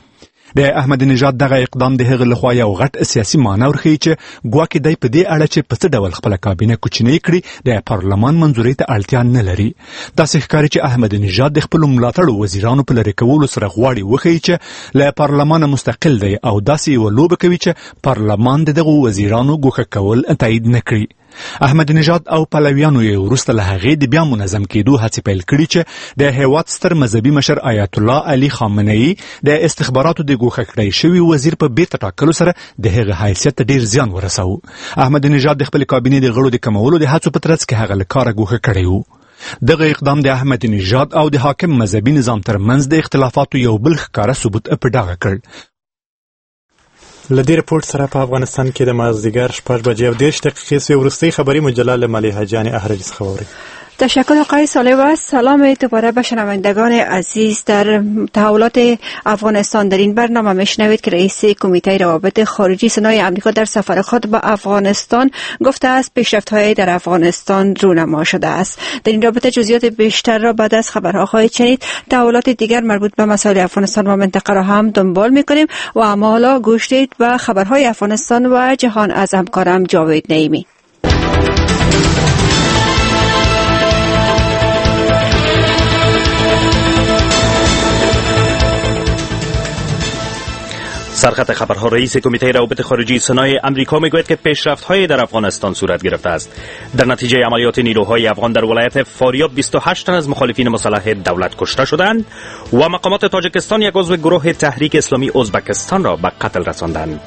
د احمد نژاد دغه اقدام د هغه لخوا یو غټ سیاسي معنی ورخی چې ګواکې دی په دې اړه چې په څه ډول خپل کابینه کوچنۍ کړي د پارلمان منځوري ته اړتیا نه لري. داسې ښکاري چې احمد نژاد د خپل ملاتړو وزیرانو په لرې کولو سره غواړي وښیي چې له پارلمان مستقل دی او داسې یو لوبه کوي چې پارلمان دغه وزیرانو ګوښه کول تایید نه کړي. احمد نژاد او پلویانو یې وروسته له هغې د بیا منظم کېدو هڅې پیل کړي چې د هېواد ستر مذهبي مشر آیت الله علي خامنه‌ای د استخباراتو د ګوښه کړی شوي وزیر په بیرته ټاکلو سره د هغه حیثیت ته ډېر زیان ورساوه. احمد نژاد د خپل کابینې د غړو د کمولو د هڅو په ترڅ کې هغه له کاره ګوښه کړی و. دغه اقدام د احمد نژاد او د حاکم مذهبي نظام ترمنځ د اختلافاتو یو بل ښکاره ثبوت په ډاګه کړ. لدې رپورټ سره په افغانستان کې د مازدیګر 6:30 سوی وروستۍ خبری مجله له ملیحه جان احرجی څخه واورئ. تشکر آقای سالیوه. سلام دوباره به شنوندگان عزیز. در تحولات افغانستان در این برنامه میشنوید که رئیس کمیته روابط خارجی سنای آمریکا در سفر خود به افغانستان گفته است پیشرفت‌های در افغانستان رونما شده است. در این رابطه جزئیات بیشتر را بعد از خبرها خواهید شنید. تحولات دیگر مربوط به مسائل افغانستان و منطقه را هم دنبال می‌کنیم و اما حالا گوش دهید به خبرهای افغانستان و جهان از همکارم جاوید نعیمی. سرخط خبرها. رئیس کمیته روابط خارجی سنای آمریکا میگوید که پیشرفت‌های در افغانستان صورت گرفته است. در نتیجه عملیات نیروهای افغان در ولایت فاریاب 28 تن از مخالفین مسلح دولت کشته شدند و مقامات تاجیکستان یک عضو گروه تحریک اسلامی ازبکستان را به قتل رساندند.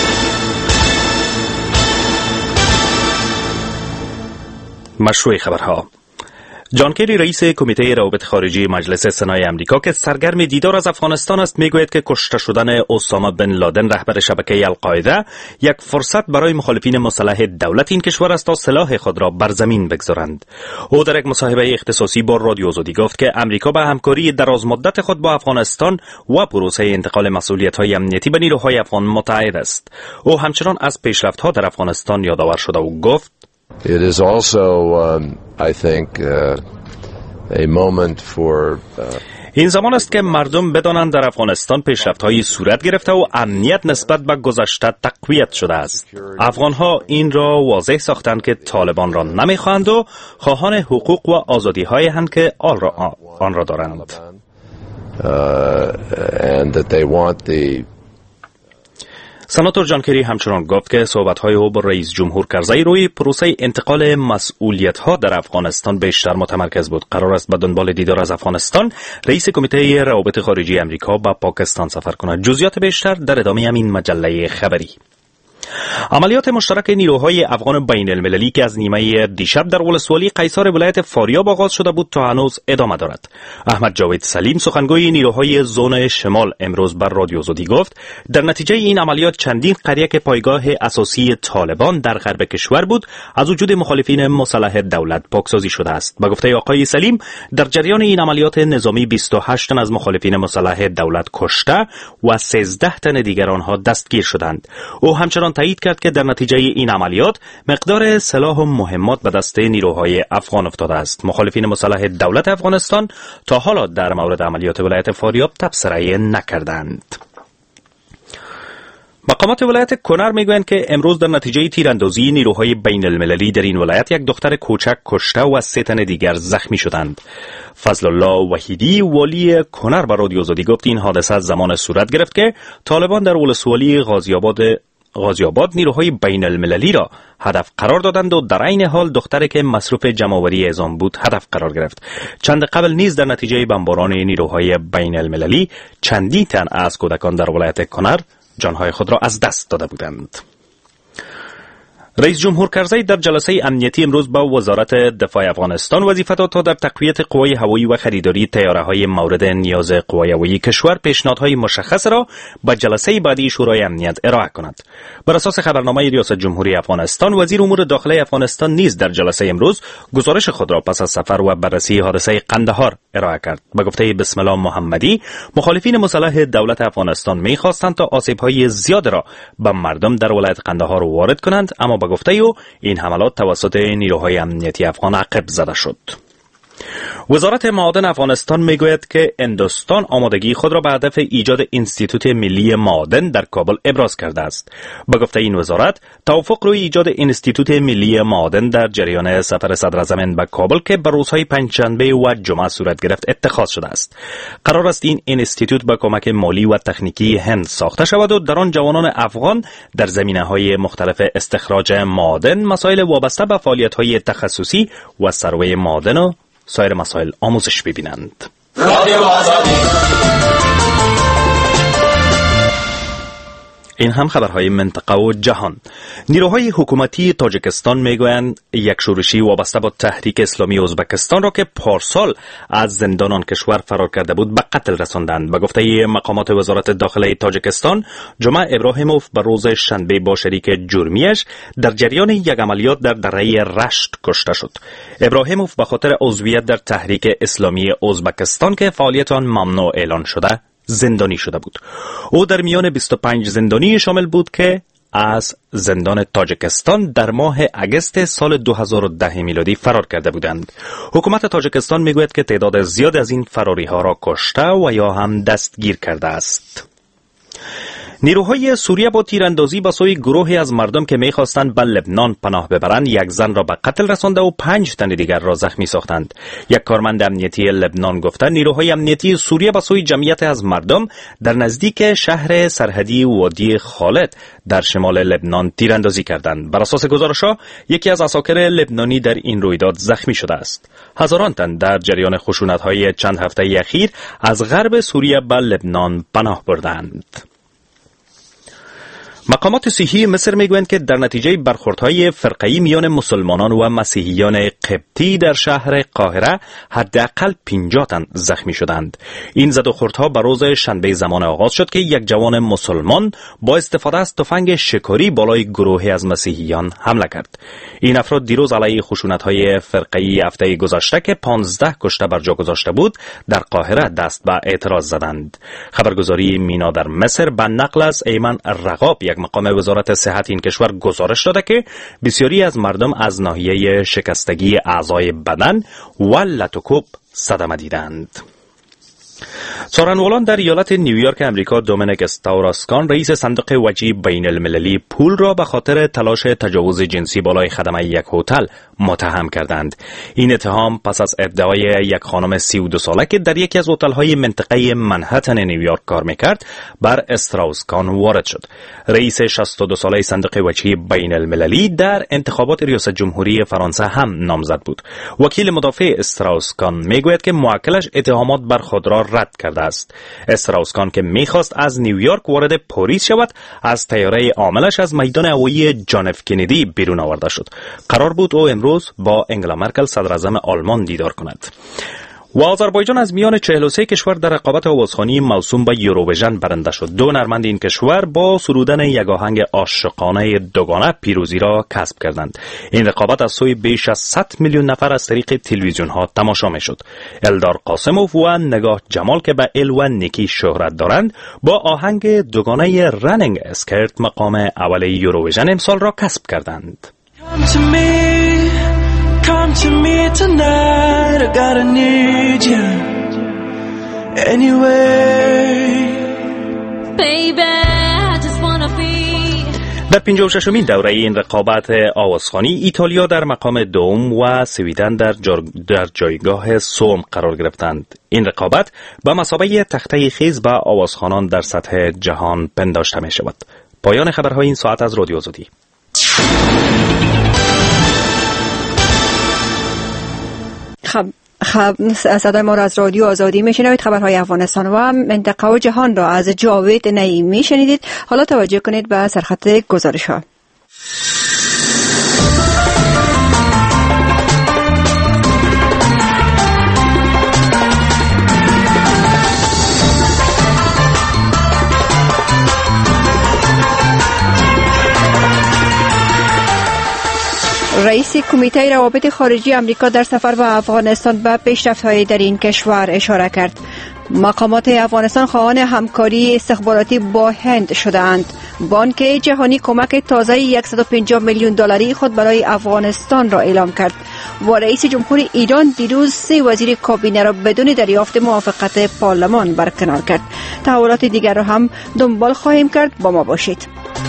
مشروع خبرها. جان کری رئیس کمیته روابط خارجی مجلس سنای آمریکا که سرگرم دیدار از افغانستان است میگوید که کشته شدن اسامه بن لادن رهبر شبکه القاعده یک فرصت برای مخالفین مسلح دولت این کشور است تا سلاح خود را بر زمین بگذارند. او در یک مصاحبه اختصاصی با رادیو آزادی گفت که آمریکا به همکاری درازمدت خود با افغانستان و پروسه انتقال مسئولیت‌های امنیتی به نیروهای افغان متعهد است. او همچنان از پیشرفت‌ها در افغانستان یادآور شد و گفت It is also, I think, a moment for این زمان است که مردم بدانند در افغانستان پیشرفت‌هایی صورت گرفته و امنیت نسبت به گذشته تقویت شده است. افغان‌ها این را واضح ساختند که طالبان را نمی‌خواهند و خواهان حقوق و آزادی‌هایی هستند که آن را دارند. And that they want the سناتور جان کری همچنان گفت که صحبت‌های او با رئیس جمهور کرزی روی پروسه انتقال مسئولیت‌ها در افغانستان بیشتر متمرکز بود. قرار است به دنبال دیدار از افغانستان رئیس کمیته روابط خارجی آمریکا به پاکستان سفر کند. جزئیات بیشتر در ادامه همین مجله خبری. عملیات مشترک نیروهای افغان بین المللی که از نیمه دیشب در ولسوالی قیصر ولایت فاریاب آغاز شده بود تا هنوز ادامه دارد. احمد جاوید سلیم سخنگوی نیروهای زون شمال امروز بر رادیو آزادی گفت در نتیجه این عملیات چندین قریه که پایگاه اساسی طالبان در غرب کشور بود از وجود مخالفین مسلح دولت پاکسازی شده است. به گفته آقای سلیم در جریان این عملیات نظامی 28 تن از مخالفین مسلح دولت کشته و 13 تن دیگر آنها دستگیر شدند. او همچنان تایید کرد که در نتیجه این عملیات مقدار سلاح و مهمات به دست نیروهای افغان افتاده است. مخالفین مسلح دولت افغانستان تا حالا در مورد عملیات ولایت فاریاب تبصره نکردند. مقامات ولایت کنر میگویند که امروز در نتیجه تیراندازی نیروهای بین المللی در این ولایت یک دختر کوچک کشته و 3 تن دیگر زخمی شدند. فضل الله وحیدی والی کنر به رادیو آزادی گفت این حادثه زمان صورت گرفت که طالبان در ولسوالی غازی‌آباد نیروهای بین المللی را هدف قرار دادند و در عین حال دختری که مصروف جمع‌آوری اعزام بود هدف قرار گرفت. چند قبل نیز در نتیجه بمباران نیروهای بین المللی چندین تن از کودکان در ولایت کنر جانهای خود را از دست داده بودند. رئیس جمهور کرزی در جلسه امنیتی امروز با وزارت دفاع افغانستان وظیفه داد تا در تقویت قوای هوایی و خریداری طیاره‌های مورد نیاز قوای هوایی کشور پیشنهادهای مشخص را به جلسه بعدی شورای امنیت ارائه کند. بر اساس خبرنامه ریاست جمهوری افغانستان وزیر امور داخلی افغانستان نیز در جلسه امروز گزارش خود را پس از سفر و بررسی حادثه قندهار ارائه کرد. به گفته بسم الله محمدی مخالفین مسلح دولت افغانستان می‌خواستند تا آسیب‌های زیاد را به مردم در ولایت قندهار وارد کنند، اما به گفته او این حملات توسط نیروهای امنیتی افغان عقب زده شد. وزارت معادن افغانستان میگوید که هندوستان آمادگی خود را به هدف ایجاد انستیتوت ملی معادن در کابل ابراز کرده است. به گفته این وزارت، توافق روی ایجاد انستیتوت ملی معادن در جریان سفر صدراعظم به کابل که به روزهای پنجشنبه و جمعه صورت گرفت اتخاذ شده است. قرار است این انستیتوت با کمک مالی و تکنیکی هند ساخته شود و در آن جوانان افغان در زمینه‌های مختلف استخراج معادن، مسائل وابسته به فعالیت‌های تخصصی و سروه معادن و سایر مسائل آموزش ببینند. این هم خبرهای منطقه و جهان. نیروهای حکومتی تاجیکستان میگویند یک شورشی وابسته با تحریک اسلامی ازبکستان را که پارسال از زندان کشور فرار کرده بود به قتل رساندند. به گفته مقامات وزارت داخله تاجیکستان، جمعه ابراهیموف به روز شنبه با شریک جرمیش در جریان یک عملیات در دره رشت کشته شد. ابراهیموف به خاطر عضویت در تحریک اسلامی ازبکستان که فعالیت آن ممنوع اعلان شده زندانی شده بود. او در میان 25 زندانی شامل بود که از زندان تاجیکستان در ماه اگست سال 2010 میلادی فرار کرده بودند. حکومت تاجیکستان میگوید که تعداد زیاد از این فراری ها را کشته و یا هم دستگیر کرده است. نیروهای سوریه با تیراندازی به سوی گروهی از مردم که می‌خواستند به لبنان پناه ببرند یک زن را به قتل رسانده و 5 تن دیگر را زخمی ساختند. یک کارمند امنیتی لبنان گفته نیروهای امنیتی سوریه به سوی جمعیت از مردم در نزدیک شهر سرحدی وادی خالد در شمال لبنان تیراندازی کردند. بر اساس گزارش‌ها یکی از عساکر لبنانی در این رویداد زخمی شده است. هزاران تن در جریان خشونت‌های چند هفته اخیر از غرب سوریه به لبنان پناه بردند. مقامات صحی مصر میگویند که در نتیجه برخوردهای فرقه‌ای میان مسلمانان و مسیحیان قبطی در شهر قاهره حداقل 50 تن زخمی شدند. این زد و خوردها به روز شنبه زمان آغاز شد که یک جوان مسلمان با استفاده از تفنگ شکاری بالای گروهی از مسیحیان حمله کرد. این افراد دیروز علیه خشونت‌های فرقه‌ای هفته گذشته که 15 کشته بر جا گذاشته بود در قاهره دست به اعتراض زدند. خبرگزاری مینا در مصر به نقل از ایمن رقاب یک مقام وزارت صحت این کشور گزارش داده که بسیاری از مردم از ناحیه شکستگی اعضای بدن و لطوکوب صدمه دیدند. سخنوران در ایالت نیویورک امریکا دومینیک استاوراسکان رئیس صندوق وجه بین المللی پول را به خاطر تلاش تجاوز جنسی بالای خدمه یک هتل متهم کردند. این اتهام پس از ادعای یک خانم 32 ساله که در یکی از هتل‌های منطقه منهتن نیویورک کار می‌کرد بر استراوسکان وارد شد. رئیس 62 ساله صندوق وجه بین المللی در انتخابات ریاست جمهوری فرانسه هم نامزد بود. وکیل مدافع استراوسکان میگوید که موکلش اتهامات بر خود را رد کرده است. استراوسکان که میخواست از نیویورک وارد پاریس شود از طیاره عاملش از میدان هوایی جان اف کندی بیرون آورده شد. قرار بود او امروز با انگلا مرکل صدراعظم آلمان دیدار کند. و آذربایجان از میان 43 کشور در رقابت آوازخوانی موسوم به یوروویژن برنده شد. 2 هنرمند این کشور با سرودن یک آهنگ عاشقانه دوگانه پیروزی را کسب کردند. این رقابت از سوی بیش از 100 میلیون نفر از طریق تلویزیون ها تماشا می شد. الدار قاسموف و نگاه جمال که به ال و نیکی شهرت دارند با آهنگ دوگانه رنینگ اسکرت مقام اول یوروویژن امسال را کسب کردند. Come to me tonight, I gotta need you anyway. Baby, I just wanna be. در 56مین دوره این رقابت آوازخوانی ایتالیا در مقام دوم و سویدن در جایگاه سوم قرار گرفتند. این رقابت به مثابه تخته خیز به آوازخوانان در سطح جهان پنداشته می شود. پایان خبرهای این ساعت از رادیو آزادی. صدای ما را از رادیو آزادی میشنوید. خبرهای افغانستان و منطقه و جهان را از جاوید نعیمی شنیدید. حالا توجه کنید به سرخط گزارش ها. رئیس کمیته روابط خارجی آمریکا در سفر به افغانستان به پیشرفت‌های در این کشور اشاره کرد. مقامات افغانستان خواهان همکاری استخباراتی با هند شدند. بانک جهانی کمک تازه $150 میلیون خود برای افغانستان را اعلام کرد. و رئیس جمهور ایران دیروز 3 وزیر کابینه را بدون دریافت موافقت پارلمان برکنار کرد. تحولات دیگر را هم دنبال خواهیم کرد. با ما باشید.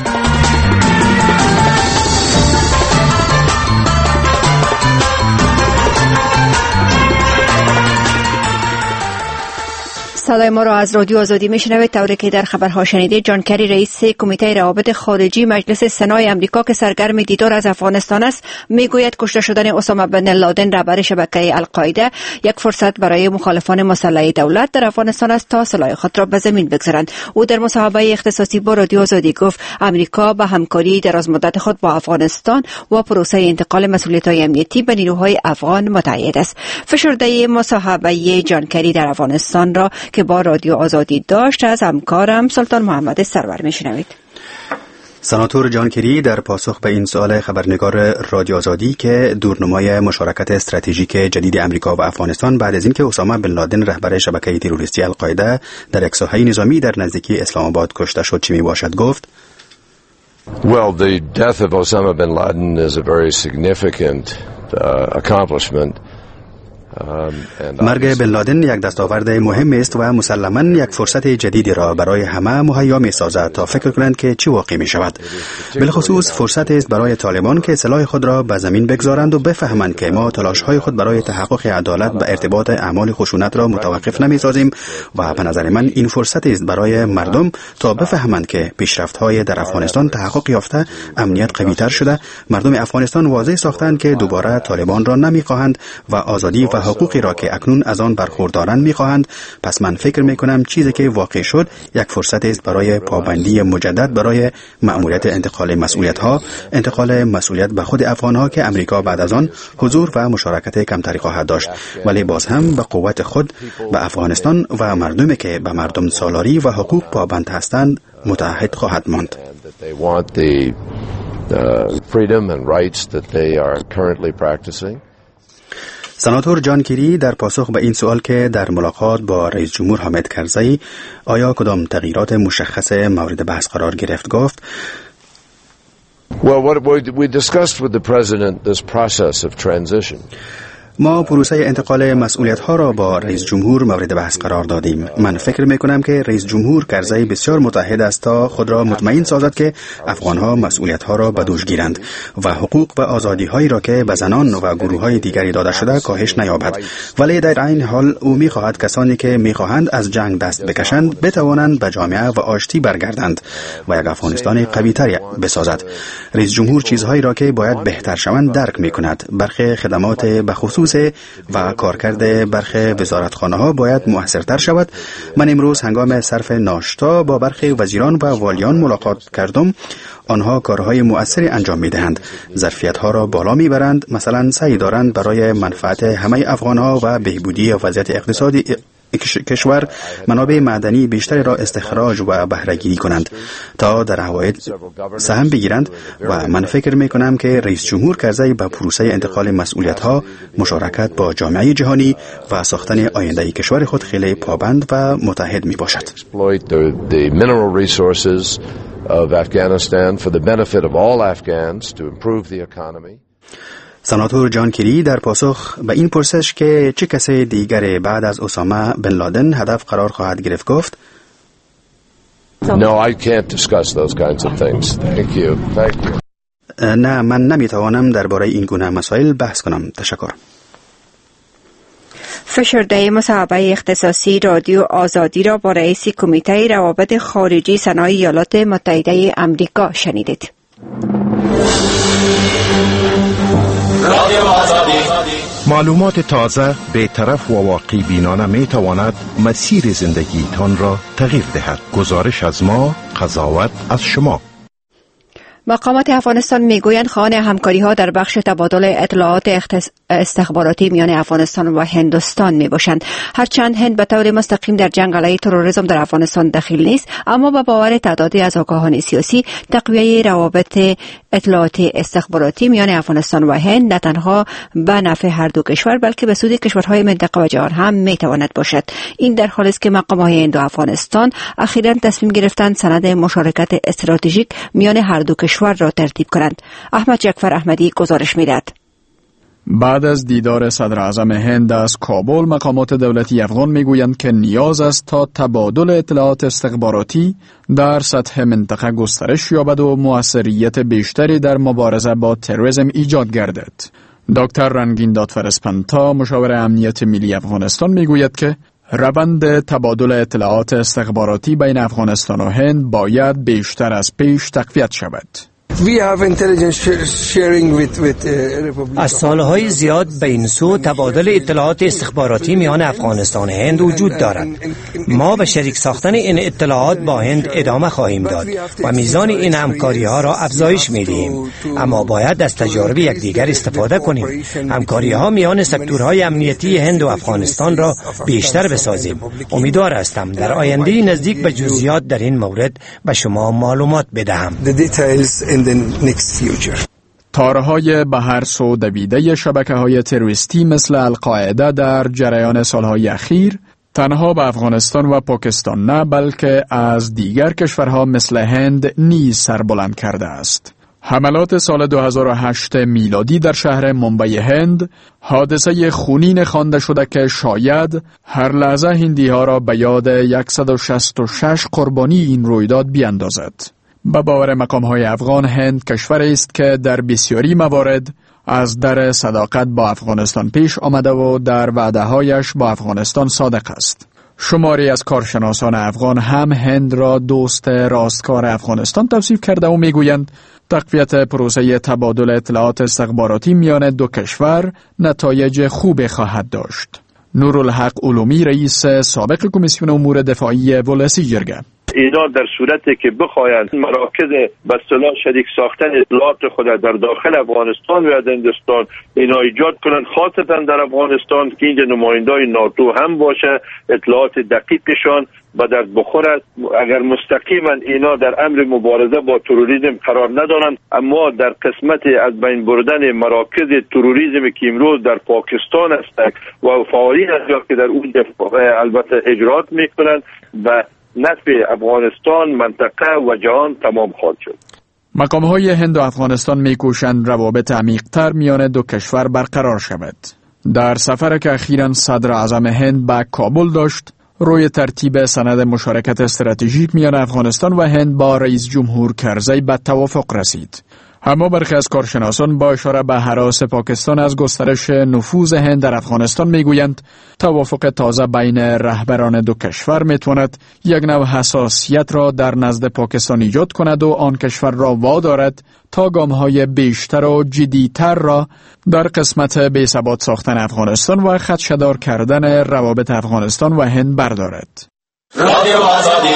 صدای ما را از رادیو آزادی میشنوید. طوری که در خبرها شنیدید، جان کری رئیس کمیته روابط خارجی مجلس سنای آمریکا که سرگرم دیدار از افغانستان است میگوید کشته شدن اسامه بن لادن رهبر شبکه القاعده یک فرصت برای مخالفان مسلح دولت در افغانستان است تا سلاح خود را به زمین بگذارند. او در مصاحبه اختصاصی با رادیو آزادی گفت آمریکا به همکاری درازمدت خود با افغانستان و پروسه انتقال مسئولیت‌های امنیتی به نیروهای افغان متعهد است. فشرده مصاحبه جان کری در افغانستان را که با رادیو آزادی داشت از همکارم سلطان محمد سرور میشنوید. سناتور جان کری در پاسخ به این سوال خبرنگار رادیو آزادی که دورنمای مشارکت استراتژیک جدید امریکا و افغانستان بعد از اینکه اسامه بن لادن رهبر شبکه تروریستی القاعده در یک ساحه نظامی در نزدیکی اسلام آباد کشته شد چه میباشد گفت: Well, the death of Osama bin Laden is a very significant accomplishment. مرگ بن لادن یک دستاورد مهم است و مسلماً یک فرصت جدیدی را برای همه مهیا می سازد تا فکر کنند که چی واقع می شود. بالخصوص فرصت است برای طالبان که سلاح خود را به زمین بگذارند و بفهمند که ما تلاش‌های خود برای تحقق عدالت و ارتباط اعمال خشونت را متوقف نمی سازیم و به نظر من این فرصت است برای مردم تا بفهمند که پیشرفت‌های در افغانستان تحقق یافته، امنیت قوی‌تر شده، مردم افغانستان واضح ساختند که دوباره طالبان را نمی‌خواهند و آزادی و حقوقی را که اکنون از آن برخوردارند می‌خواهند. پس من فکر می‌کنم چیزی که واقع شد یک فرصت است برای پابندی مجدد برای مأموریت انتقال مسئولیت‌ها، انتقال مسئولیت به خود افغان‌ها که امریکا بعد از آن حضور و مشارکت کمتری خواهد داشت، ولی باز هم به قوت خود به افغانستان و مردمی که به مردم سالاری و حقوق پابند هستند متعهد خواهد ماند. سناتور جان کری در پاسخ به این سوال که در ملاقات با رئیس جمهور حامد کرزی آیا کدام تغییرات مشخص مورد بحث قرار گرفت گفت: Well, what we discussed with the president this process of transition. ما پروسه انتقال مسئولیت‌ها را با رئیس جمهور مورد بحث قرار دادیم. من فکر می‌کنم که رئیس جمهور کرزی بسیار متعهد است تا خود را مطمئن سازد که افغان‌ها مسئولیت‌ها را به دوش گیرند و حقوق و آزادی‌هایی را که به زنان و گروه‌های دیگری داده شده کاهش نیابد. ولی در عین حال او می‌خواهد کسانی که می‌خواهند از جنگ دست بکشند بتوانند به جامعه و آشتی برگردند و یک افغانستان قوی‌تر بسازد. رئیس جمهور چیزهایی را که باید بهتر شوند درک می‌کند. برخی خدمات به خصوص و کارکرد برخی وزارتخانه‌ها باید موثرتر شود. من امروز هنگام صرف ناشتا با برخی وزیران و والیان ملاقات کردم. آنها کارهای مؤثری انجام می‌دهند، ظرفیت‌ها را بالا می‌برند، مثلا سعی دارند برای منفعت همه افغان‌ها و بهبودی وضعیت اقتصادی کشور منابع معدنی بیشتری را استخراج و بهره گیری کنند تا در عواید سهم بگیرند و من فکر می کنم که رئیس جمهور کرزی به پروسه انتقال مسئولیت‌ها، مشارکت با جامعه جهانی و ساختن آینده کشور خود خیلی پابند و متحد می باشد. سناتور جان کری در پاسخ به این پرسش که چه کسی دیگر بعد از اسامه بن لادن هدف قرار خواهد گرفت گفت: No, I can't discuss those kinds of things. Thank you. نه، من نمیتوانم درباره این گونه مسائل بحث کنم. تشکر. فشرده مصاحبه اختصاصی رادیو آزادی را با رئیس کمیته روابط خارجی سنای ایالات متحده آمریکا شنیدید. معلومات تازه، بی‌طرف و واقعی بینانه می تواند مسیر زندگی تان را تغییر دهد. گزارش از ما، قضاوت از شما. مقامات افغانستان میگویند خواهان همکاری‌ها در بخش تبادل اطلاعات استخباراتی میان افغانستان و هندوستان میباشند. هرچند هند به طور مستقیم در جنگ علیه تروریسم در افغانستان دخیل نیست، اما با باور تعدادی از آگاهان سیاسی تقویت روابط اطلاعاتی استخباراتی میان افغانستان و هند نه تنها به نفع هر دو کشور بلکه به سود کشورهای منطقه و جهان هم میتواند باشد. این در حالی است که مقامات هند و افغانستان اخیراً تصمیم گرفتند سند مشارکت استراتژیک میان هر دو کشور را ترتیب کنند. احمد جعفر احمدی گزارش می‌دهد. بعد از دیدار صدر اعظم هند از کابل، مقامات دولتی افغان میگویند که نیاز است تا تبادل اطلاعات استخباراتی در سطح منطقه گسترش یابد و موثریت بیشتری در مبارزه با تروریسم ایجاد گردد. دکتر رنگین دادفرسپنتا، مشاور امنیت ملی افغانستان، میگوید که روند تبادل اطلاعات استخباراتی بین افغانستان و هند باید بیشتر از پیش تقویت شود. از سالهای زیاد به این سو تبادل اطلاعات استخباراتی میان افغانستان و هند وجود دارد. ما به شریک ساختن این اطلاعات با هند ادامه خواهیم داد و میزان این همکاری ها را افزایش میدهیم، اما باید از تجارب یکدیگر استفاده کنیم. همکاری ها میان سکتورهای امنیتی هند و افغانستان را بیشتر بسازیم. امیدوار هستم در آینده نزدیک به جزئیات در این مورد به شما معلومات بدهم. تارهای به هر سو دویده شبکه‌های تروریستی مثل القاعده در جریان سالهای اخیر تنها به افغانستان و پاکستان نه، بلکه از دیگر کشورها مثل هند نیز سربلند کرده است. حملات سال 2008 میلادی در شهر ممبئی هند حادثه خونین خوانده شده که شاید هر لحظه هندی ها را به یاد 166 قربانی این رویداد بیاندازد. به باور مقام‌های افغان، هند کشوری است که در بسیاری موارد از در صداقت با افغانستان پیش آمده و در وعده‌هایش با افغانستان صادق است. شماری از کارشناسان افغان هم هند را دوست راستکار افغانستان توصیف کرده و میگویند تقویت پروسه تبادل اطلاعات استخباراتی میان دو کشور نتایج خوبی خواهد داشت. نورالحق علومی، رئیس سابق کمیسیون امور دفاعی ولسی جرگه: اینا در صورتی که بخواهند مراکز به اصطلاح شریک ساختن اطلاعات خود در داخل افغانستان و هندوستان اینا ایجاد کنند، خاصتا در افغانستان که اینجا نمایندای ناتو هم باشه، اطلاعات دقیقشان به درد بخورد. اگر مستقیما اینا در امر مبارزه با تروریسم قرار ندارند، اما در قسمت از بین بردن مراکز تروریسم که امروز در پاکستان است و فعالین که در اون البته اجرات میکنند و نفع افغانستان، منطقه و جهان تمام خواهد شد. مقام‌های هند و افغانستان می‌کوشند روابط عمیق‌تر میان دو کشور برقرار شود. در سفر که اخیراً صدر اعظم هند به کابل داشت، روی ترتیب سند مشارکت استراتژیک میان افغانستان و هند با رئیس جمهور کرزی به توافق رسید. اما برخی از کارشناسان با اشاره به هراس پاکستان از گسترش نفوذ هند در افغانستان میگویند توافق تازه بین رهبران دو کشور میتواند یک نوع حساسیت را در نزد پاکستان ایجاد کند و آن کشور را وادارد تا گام‌های بیشتر و جدی‌تر را در قسمت بی‌ثبات ساختن افغانستان و خدشه‌دار کردن روابط افغانستان و هند بردارد. رادیو آزادی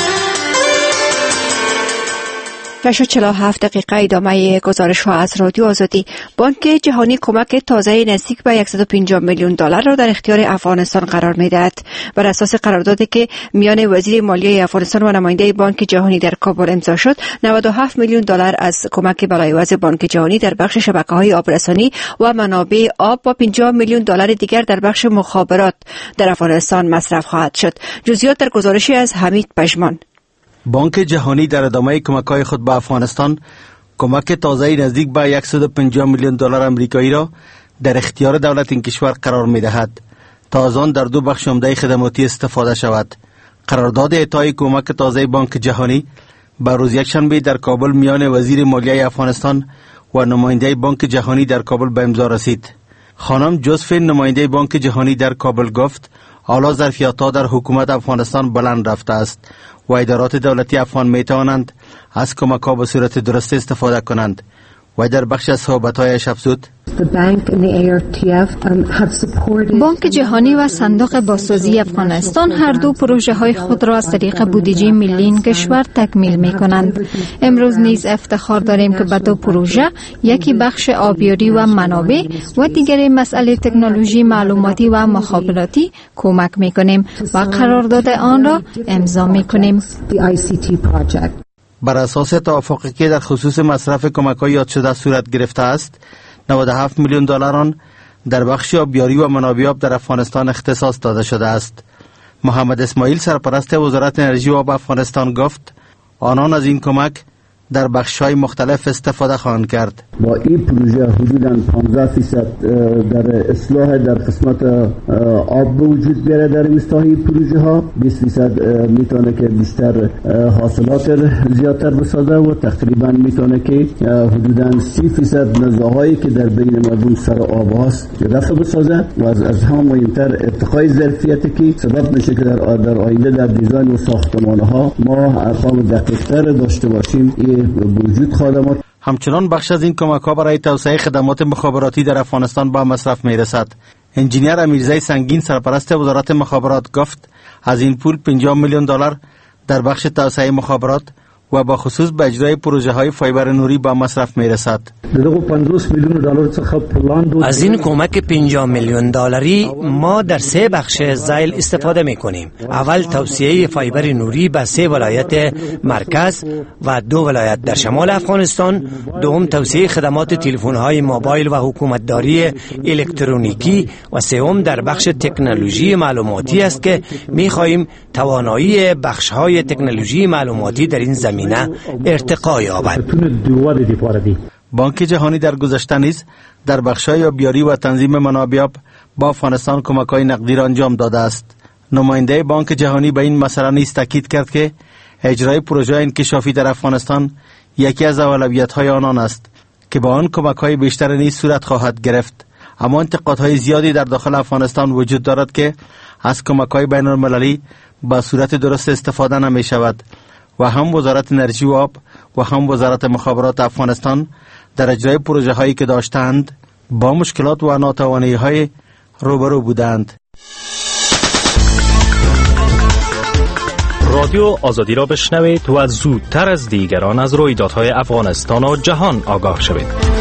47 دقیقه ادامه گزارش ها از رادیو آزادی. بانک جهانی کمک تازه نزدیک به 150 میلیون دلار را در اختیار افغانستان قرار می‌دهد. بر اساس قراردادی که میان وزیر مالیه افغانستان و نماینده بانک جهانی در کابل امضا شد، 97 میلیون دلار از کمک بلایوز بانک جهانی در بخش شبکه‌های آبرسانی و منابع آب و 50 میلیون دلار دیگر در بخش مخابرات در افغانستان مصرف خواهد شد. جزئیات در گزارشی از حمید پژمان. بانک جهانی در ادامه کمک‌های خود به افغانستان کمک تازه نزدیک به 150 میلیون دلار آمریکایی را در اختیار دولت این کشور قرار می‌دهد تا از آن در دو بخش عمده خدماتی استفاده شود. قرارداد اعطای کمک تازه بانک جهانی به روز یکشنبه در کابل میان وزیر مالیه افغانستان و نماینده بانک جهانی در کابل به امضا رسید. خانم جوزفین، نماینده بانک جهانی در کابل، گفت حالا ظرفیت‌ها در حکومت افغانستان بلند رفته است و ادارات دولتی افغان میتوانند از کمک‌ها به صورت درست استفاده کنند. و در بخش از صحبت‌هایش افزود: بانک جهانی و صندوق بازسازی افغانستان هر دو پروژه های خود را از طریق بودجه ملی این کشور تکمیل می کنند. امروز نیز افتخار داریم که به دو پروژه، یکی بخش آبیاری و منابع و دیگری مسئله تکنولوژی معلوماتی و مخابراتی کمک می کنیم و قرارداد آن را امضا می کنیم. بر اساس توافقی که در خصوص مصرف کمک‌های یاد شده صورت گرفته است، 97 میلیون دلار آن در بخش آبیاری و منابع آب در افغانستان اختصاص داده شده است. محمد اسماعیل، سرپرست وزارت انرژی و آب افغانستان، گفت آنان از این کمک در بخش‌های مختلف استفاده خواهند کرد. با این پروژه حدوداً 15% در اصلاح در قسمت آب به وجود بیاره در روستاهای پروژه ها، 20% میتونه که بیشتر حاصلات زیادتر بسازه و تقریبا میتونه که حدوداً 30% نزاهایی که در بین مردم سر آب هاست رفع بسازه و از هم مهمتر ارتقای ظرفیتی که سبب میشه که در آینده در دیزاین و ساختمان ها ما ارقام دقیق‌تر داشته باشیم. وجود خدمات همچنان بخش از این کمک ها برای توسعه خدمات مخابراتی در افغانستان به مصرف میرسد. انجینیر امیرزی سنگین سرپرست وزارت مخابرات گفت از این پول 50 میلیون دلار در بخش توسعه مخابرات و با خصوص به اجرای پروژه های فایبر نوری به مصرف میرسد. از این کمک 50 میلیون دلاری ما در 3 بخش ذیل استفاده می کنیم. اول توسعه فایبر نوری به 3 ولایت مرکز و 2 ولایت در شمال افغانستان. دوم توسعه خدمات تلفن های موبایل و حکومتداری الکترونیکی و سوم در بخش تکنولوژی معلوماتی است که می خواهیم توانایی بخش های تکنولوژی معلوماتی در این زمینه ارتقا یابد. بانک جهانی در گذشته نیز در بخش‌های آبیاری و تنظیم منابع با افغانستان کمک‌های نقدی را انجام داده است. نماینده بانک جهانی به این مسئله نیز تاکید کرد که اجرای پروژه انکشافی در افغانستان یکی از اولویت‌های آنان است که با آن کمک‌های بیشتر نیز صورت خواهد گرفت. اما انتقادهای زیادی در داخل افغانستان وجود دارد که از کمک‌های بین‌المللی با صورت درست استفاده نمی‌شود و هم وزارت انرژی و آب و هم وزارت مخابرات افغانستان در اجرای پروژه هایی که داشتند با مشکلات و ناتوانی های روبرو بودند. رادیو آزادی را بشنوید و زودتر از دیگران از رویدادهای افغانستان و جهان آگاه شوید.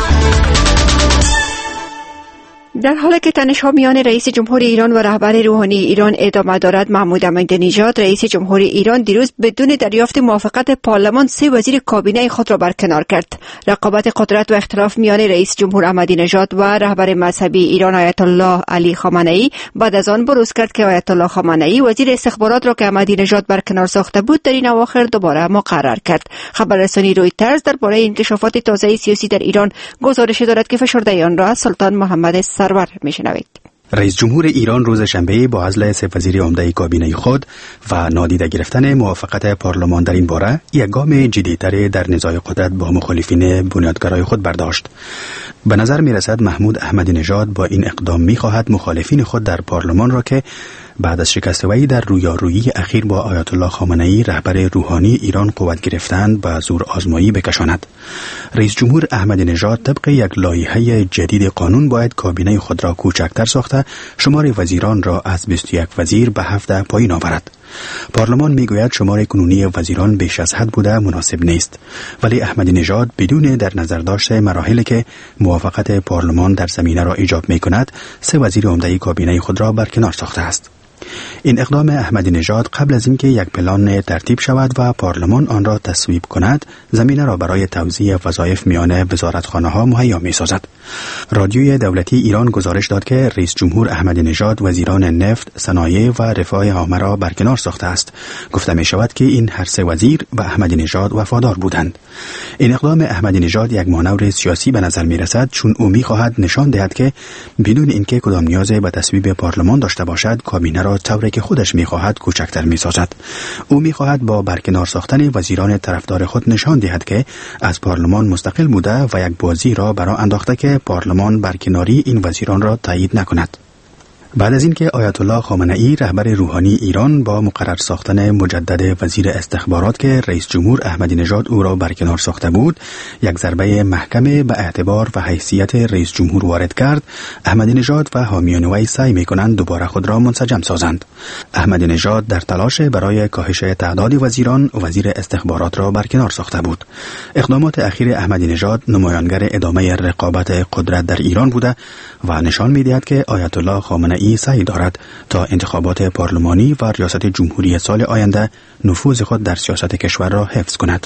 در حالی که تنش‌ها میان رئیس جمهور ایران و رهبر روحانی ایران ادامه دارد، محمود احمدی‌نژاد رئیس جمهور ایران دیروز بدون دریافت موافقت پارلمان 3 وزیر کابینه خود را برکنار کرد. رقابت قدرت و اختلاف میان رئیس جمهور احمدی‌نژاد و رهبر مذهبی ایران آیت الله علی خامنه‌ای بعد از آن بروز کرد که آیت الله خامنه‌ای وزیر استخبارات را که احمدی‌نژاد برکنار ساخته بود در این اواخر دوباره مقرر کرد. خبررسانی رویترز درباره انکشافات تازه سیاسی در ایران گزارش دارد که فشرده آن را سلطان محمد سرور میشنوید. رئیس جمهور ایران روز شنبه با عزل 3 وزیر عمده کابینه خود و نادیده گرفتن موافقت پارلمان در این باره یک گام جدی‌تر در نزاع قدرت با مخالفین بنیادگرای خود برداشت. به نظر می‌رسد محمود احمدی‌نژاد با این اقدام می‌خواهد مخالفین خود در پارلمان را که بعد از شکست وی در رویارویی اخیر با آیت الله خامنه‌ای رهبر روحانی ایران قوت گرفتند به زور آزمایی بکشاند. رئیس جمهور احمدی‌نژاد طبق یک لایحه جدید قانون باید کابینه خود را کوچکتر ساخته شمار وزیران را از 21 وزیر به 7 پایین آورد. پارلمان میگوید شمار کنونی وزیران بیش از حد بوده مناسب نیست، ولی احمدی‌نژاد بدون در نظر داشته مراحلی که موافقت پارلمان در زمینه را ایجاب میکند 3 وزیر عمده کابینه خود را برکنار ساخته است. این اقدام احمدی‌نژاد قبل از اینکه یک پلان ترتیب شود و پارلمان آن را تصویب کند زمینه را برای توزیع وظایف میان وزارتخانه‌ها مهیا می‌سازد. رادیوی دولتی ایران گزارش داد که رئیس جمهور احمدی‌نژاد وزیران نفت، صنایع و رفاه عامه را برکنار ساخته است. گفته می‌شود که این هر 3 وزیر به احمدی‌نژاد وفادار بودند. این اقدام احمدی‌نژاد یک مانور سیاسی به نظر می‌رسد، چون او می‌خواهد نشان دهد که بدون اینکه کدام نیاز به تصویب پارلمان داشته باشد کابینه را طوری که خودش می‌خواهد کوچکتر می‌سازد. او می‌خواهد با برکنار ساختن وزیران طرفدار خود نشان دهد که از پارلمان مستقل بوده و یک بازی را برای انداخته که پارلمان برکناری این وزیران را تایید نکند. بعد از اینکه آیت الله خامنه‌ای رهبر روحانی ایران با مقرر ساختن مجدد وزیر استخبارات که رئیس جمهور احمدی‌نژاد او را برکنار ساخته بود یک ضربه محکم به اعتبار و حیثیت رئیس جمهور وارد کرد، احمدی‌نژاد و حامیان وی سعی می‌کنند دوباره خود را منسجم سازند. احمدی‌نژاد در تلاش برای کاهش تعداد وزیران وزیر استخبارات را برکنار ساخته بود. اقدامات اخیر احمدی‌نژاد نمایانگر ادامه رقابت قدرت در ایران بوده و نشان می‌دهد که آیت الله خامنه‌ای سعی دارد تا انتخابات پارلمانی و ریاست جمهوری سال آینده نفوذ خود در سیاست کشور را حفظ کند.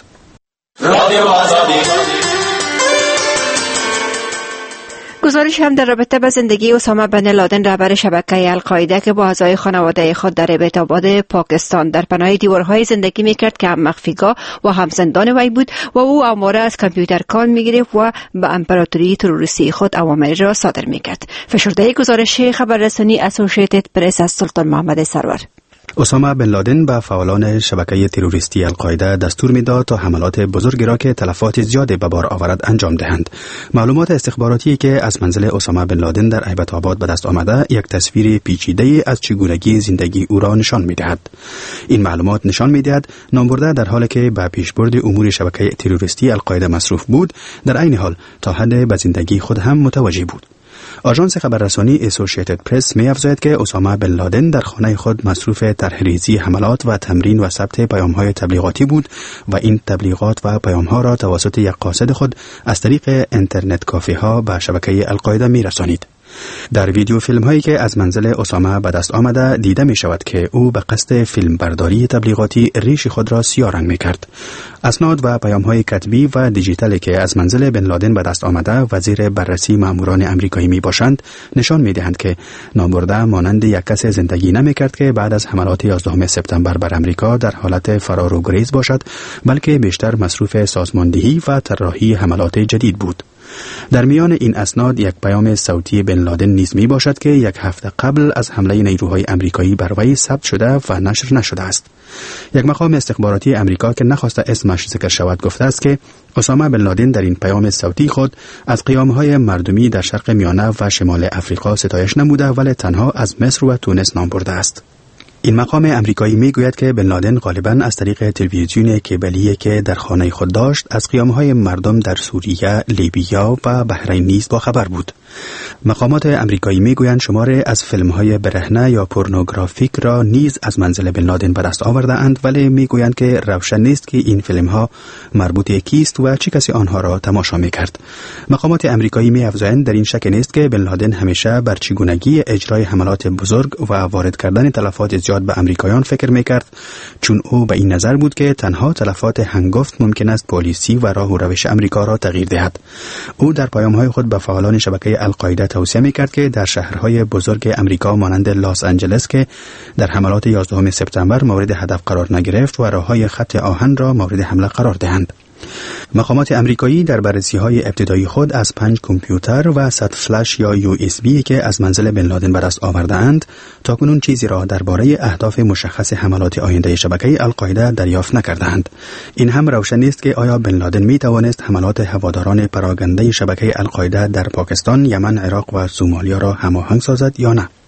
گزارش هم در رابطه با زندگی اسامه بن لادن رهبر شبکه القاعده که با اعضای خانواده خود در ابتاباد پاکستان در پناه دیوارهای زندگی میکرد که هم مخفیگاه و هم زندان وی بود و او آماره از کامپیوتر کال میگرفت و به امپراتوری تروریستی خود اوامر را صادر میکرد. فشرده گزارش خبررسانی اسوسییتد پرس از سلطان محمد سرور. اسامه بن لادن به فعالان شبکه تروریستی القاعده دستور میداد تا حملات بزرگی را که تلفات زیادی به بار آورد انجام دهند. معلومات استخباراتی که از منزل اسامه بن لادن در ایبت آباد به دست آمده یک تصویر پیچیده از چگونگی زندگی او را نشان میدهد. این معلومات نشان میدهد نامبرده در حالی که به پیشبرد امور شبکه تروریستی القاعده مصروف بود، در عین حال تا حد به زندگی خود هم متوجه بود. آژانس خبررسانی اسوسییتد پرس می افزاید که اسامه بن لادن در خانه خود مصروف طرح‌ریزی حملات و تمرین و ثبت پیام‌های تبلیغاتی بود و این تبلیغات و پیام‌ها را توسط یک قاصد خود از طریق اینترنت کافه‌ها به شبکه القاعده می‌رسانید. در ویدیو فیلم هایی که از منزل اسامه به دست آمده دیده می شود که او به قصد فیلم برداری تبلیغاتی ریش خود را سیاه رنگ می کرد. اسناد و پیام های کتبی و دیجیتالی که از منزل بن لادن به دست آمده و زیر بررسی ماموران امریکایی می باشند نشان می دهند که نامبرده مانند یک کس زندگی نمی کرد که بعد از حملات 11 سپتامبر بر امریکا در حالت فرار و گریز باشد، بلکه بیشتر مصروف سازماندهی و طراحی حملات جدید بود. در میان این اسناد یک پیام صوتی بن لادن نیز می باشد که یک هفته قبل از حمله نیروهای امریکایی بر وی ثبت شده و نشر نشده است. یک مقام استخباراتی امریکا که نخواسته اسمش ذکر شود گفته است که اسامه بن لادن در این پیام صوتی خود از قیام‌های مردمی در شرق میانه و شمال افریقا ستایش نموده، ولی تنها از مصر و تونس نام برده است. این مقام امریکایی میگوید که بن لادن غالباً از طریق تلویزیون کیبلی که در خانه خود داشت از قیام‌های مردم در سوریه، لیبیا و بحرین نیز باخبر بود. مقامات امریکایی میگویند شماری از فیلم‌های برهنه یا پورنوگرافیک را نیز از منزل بن لادن به دست آورده اند، ولی میگویند که روشن نیست که این فیلم‌ها مربوط کیست و چه کسی آنها را تماشا می‌کرد. مقامات امریکایی می‌افزایند در این شک نیست که بن لادن همیشه بر چگونگی اجرای حملات بزرگ و وارد کردن تلفات زیاد به امریکایان فکر می‌کرد، چون او به این نظر بود که تنها تلفات هنگفت ممکن است پلیسی و راه و روش امریکا را تغییر دهد. او در پیام‌های خود به فعالان شبکه القاعده توصیه می‌کرد که در شهرهای بزرگ امریکا مانند لاس آنجلس که در حملات 11 سپتامبر مورد هدف قرار نگرفت و راههای خط آهن را مورد حمله قرار دهند. مقامات امریکایی در بررسی‌های ابتدایی خود از 5 کامپیوتر و 100 فلش یا USB که از منزل بن لادن به دست آورده‌اند تاکنون چیزی را درباره اهداف مشخص حملات آینده شبکه القاعده دریافت نکردند. این هم روشن نیست که آیا بن لادن می توانست حملات هواداران پراگنده شبکه القاعده در پاکستان، یمن، عراق و سومالیا را هماهنگ سازد یا نه.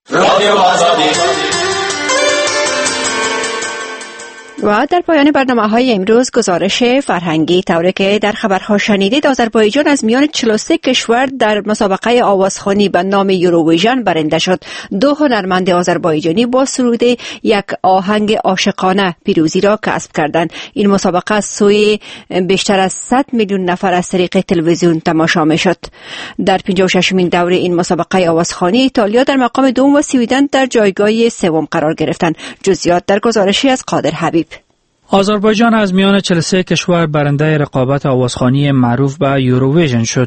و در پایان برنامه‌های امروز گزارش فرهنگی طوری که در خبرها شنیدید، آذربایجان از میان 43 کشور در مسابقه آوازخوانی به نام یوروویژن برنده شد. 2 هنرمند آذربایجانی با سرود یک آهنگ عاشقانه پیروزی را کسب کردند. این مسابقه از سوی بیشتر از 100 میلیون نفر از طریق تلویزیون تماشا می‌شد. در 56مین دوره این مسابقه آوازخوانی ایتالیا در مقام دوم و سویدن در جایگاه سوم قرار گرفتند. جزئیات در گزارشی از قادر حبیب. آذربایجان از میان 43 کشور برنده رقابت آوازخوانی معروف به یوروویژن شد.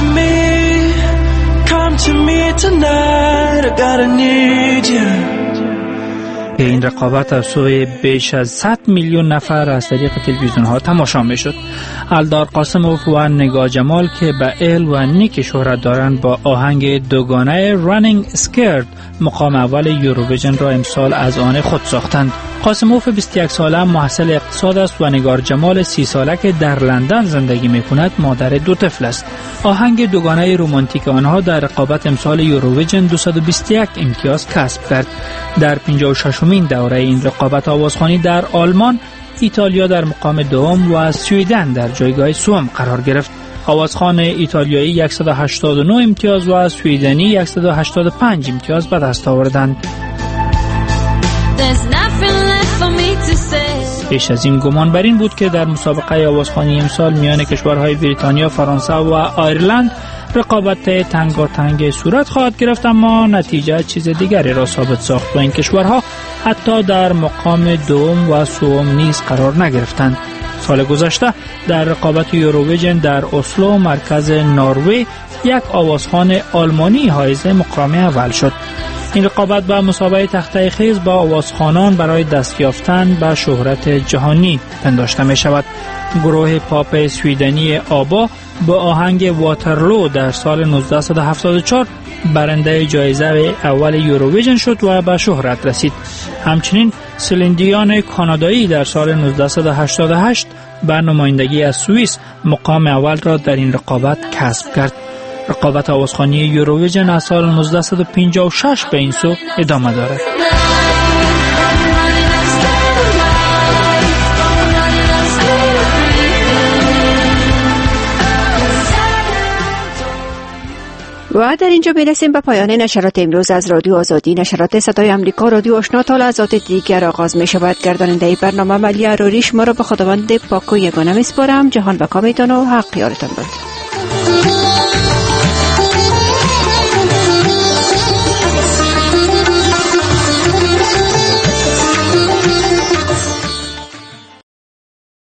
این رقابت از سوی بیش از 100 میلیون نفر از طریق تلویزیون ها تماشا می شد. الدار قاسموف و نگاه جمال که به ال و نیک شهرت دارند با آهنگ دوگانه رانینگ اسکرد مقام اول یوروویژن را امسال از آن خود ساختند. قاسموف 21 ساله محصل اقتصاد است و نگار جمال 30 ساله که در لندن زندگی می کند مادر 2 طفل است. آهنگ دوگانه رمانتیک آنها در رقابت امسال یوروویژن 221 امتیاز کسب کرد. در 56مین دوره این رقابت آوازخوانی در آلمان، ایتالیا در مقام دوم و سویدن در جایگاه سوم قرار گرفت. آوازخوان ایتالیایی 189 امتیاز و سویدنی 185 امتیاز به دست آوردند. پیش از این گمان بر این بود که در مسابقه آوازخوانی امسال میان کشورهای بریتانیا، فرانسه و آیرلند رقابت تنگاتنگ صورت خواهد گرفت، اما نتیجه چیز دیگری را ثابت ساخت و این کشورها حتی در مقام دوم و سوم نیز قرار نگرفتند. سال گذشته در رقابت یوروویژن در اسلو مرکز نروژ یک آوازخوان آلمانی حائز مقام اول شد. این رقابت با مسابقه تخته خیز با آوازخوانان برای دست یافتن به شهرت جهانی پنداشته می شود. گروه پاپ سویدنی آبا با آهنگ واترلو در سال 1974 برنده جایزه اول یوروویژن شد و به شهرت رسید. همچنین سلین دیون کانادایی در سال 1988 به نمایندگی از سوئیس مقام اول را در این رقابت کسب کرد. رقابت آوازخوانی یوروویژن از سال 1956 به این سو ادامه دارد. و در اینجا میرسیم به پایان نشرات امروز از رادیو آزادی. نشرات صدای امریکا رادیو آشنا تا لحظات دیگر آغاز می شود. گرداننده برنامه ملی اروریش ما را به خداوند پاک و یگانه میسپارم. جهان و کامیتان و حق یارتان باد.